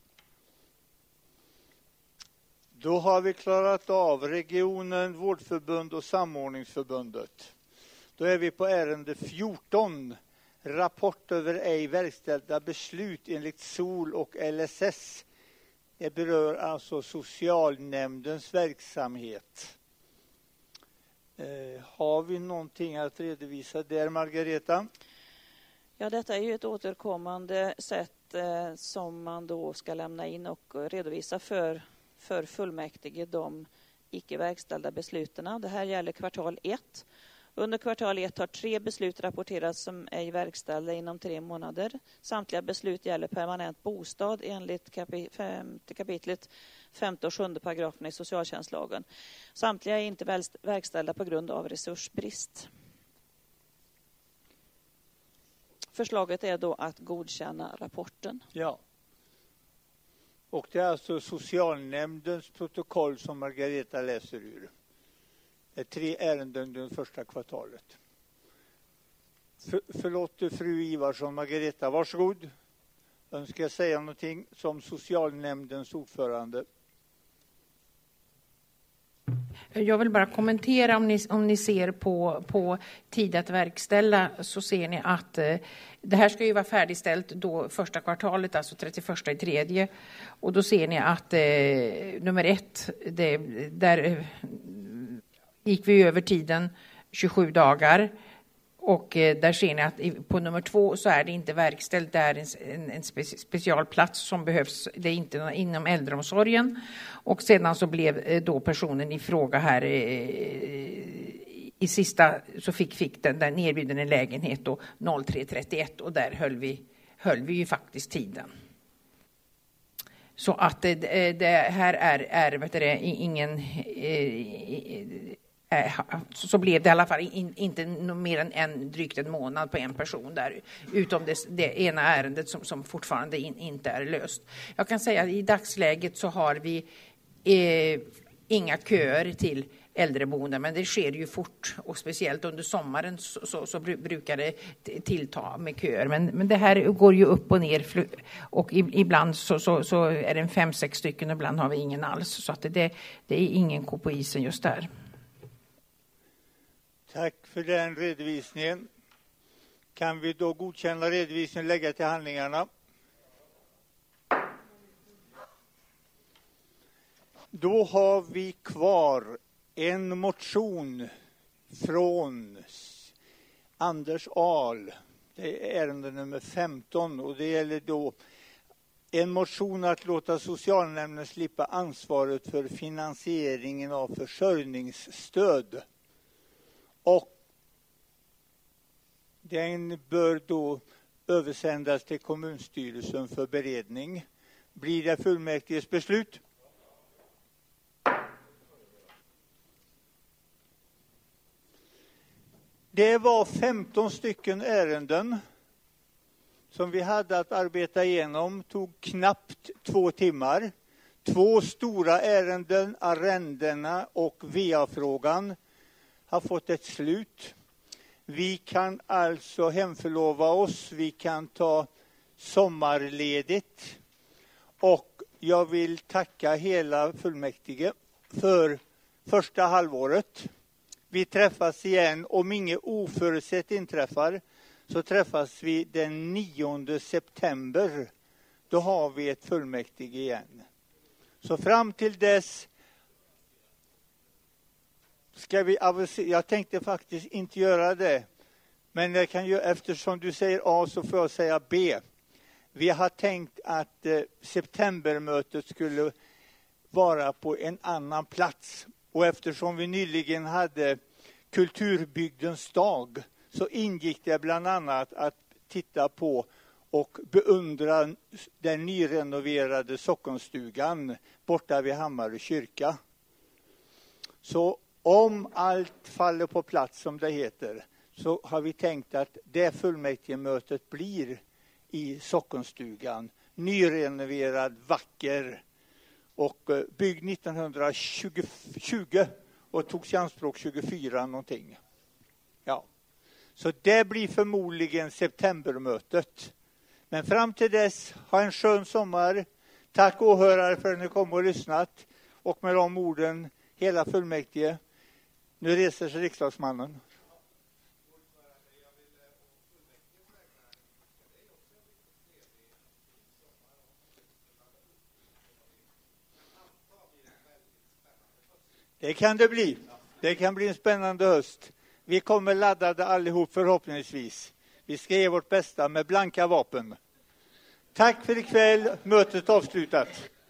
Då har vi klarat av regionen, vårdförbund och samordningsförbundet. Då är vi på ärende fjorton. Rapport över ej verkställda beslut enligt S O L och L S S. Det berör alltså socialnämndens verksamhet. Eh, har vi någonting att redovisa där, Margareta? Ja, detta är ju ett återkommande sätt eh, som man då ska lämna in och redovisa för, för fullmäktige de icke verkställda besluten. Det här gäller kvartal ett. Under kvartal ett har tre beslut rapporterats som ej verkställda inom tre månader. Samtliga beslut gäller permanent bostad enligt kapi- femte kapitlet femte och sjunde paragraferna i socialtjänstlagen. Samtliga är inte verkställda på grund av resursbrist. Förslaget är då att godkänna rapporten. Ja. Och det är alltså socialnämndens protokoll som Margareta läser ur. Det är tre ärenden under det första kvartalet. För, förlåt fru Ivarsson, Margareta, varsågod. Önskar jag säga någonting som socialnämndens ordförande? Jag vill bara kommentera om ni, om ni ser på, på tid att verkställa så ser ni att eh, det här ska ju vara färdigställt då första kvartalet, alltså trettioförsta i tredje. Och då ser ni att eh, nummer ett, det, där eh, gick vi över tiden tjugosju dagar. Och eh, där ser ni att i, på nummer två så är det inte verkställt. Det är en, en, en spe, specialplats som behövs. Det är inte inom äldreomsorgen. Och sedan så blev eh, då personen i fråga här eh, i sista så fick, fick den där erbjuden en lägenhet då noll tre trettioett och där höll vi, höll vi ju faktiskt tiden. Så att det, det här är, är vet du, ingen... Eh, så blev det i alla fall in, inte mer än en, drygt en månad på en person där, utom det, det ena ärendet som, som fortfarande in, inte är löst. Jag kan säga att i dagsläget så har vi eh, inga köer till äldreboenden, men det sker ju fort och speciellt under sommaren så, så, så brukar det tillta med köer. Men, men det här går ju upp och ner och ibland så, så, så är det en fem, sex stycken och ibland har vi ingen alls. Så att det, det är ingen ko på isen just där. Tack för den redovisningen. Kan vi då godkänna redovisningen och lägga till handlingarna? Då har vi kvar en motion från Anders Ahl. Det är ärende nummer femton och det gäller då en motion att låta socialnämnden slippa ansvaret för finansieringen av försörjningsstöd. Och den bör då översändas till kommunstyrelsen för beredning. Blir det fullmäktiges beslut? Det var femton stycken ärenden som vi hade att arbeta igenom. Tog knappt två timmar. Två stora ärenden, arrendena och V A-frågan, har fått ett slut. Vi kan alltså hemförlova oss. Vi kan ta sommarledigt. Och jag vill tacka hela fullmäktige för första halvåret. Vi träffas igen, om inget oförutsett inträffar, så träffas vi den nionde september. Då har vi ett fullmäktige igen. Så fram till dess ska vi avisera. Jag tänkte faktiskt inte göra det. Men jag kan ju, eftersom du säger A så får jag säga B. Vi har tänkt att eh, septembermötet skulle vara på en annan plats. Och eftersom vi nyligen hade Kulturbygdens dag så ingick det bland annat att titta på och beundra den nyrenoverade sockonstugan borta vid Hammarö kyrka. Så om allt faller på plats som det heter så har vi tänkt att det fullmäktigemötet blir i sockonstugan. Nyrenoverad, vacker och byggd nittonhundratjugo och togs i anspråk tjugofyra någonting. Ja. Så det blir förmodligen septembermötet. Men fram till dess, ha en skön sommar. Tack åhörare för att ni kom och lyssnat. Och med de orden, hela fullmäktige. Nu reser sig riksdagsmannen. Det kan det bli. Det kan bli en spännande höst. Vi kommer laddade allihop förhoppningsvis. Vi ska ge vårt bästa med blanka vapen. Tack för ikväll. Mötet avslutat.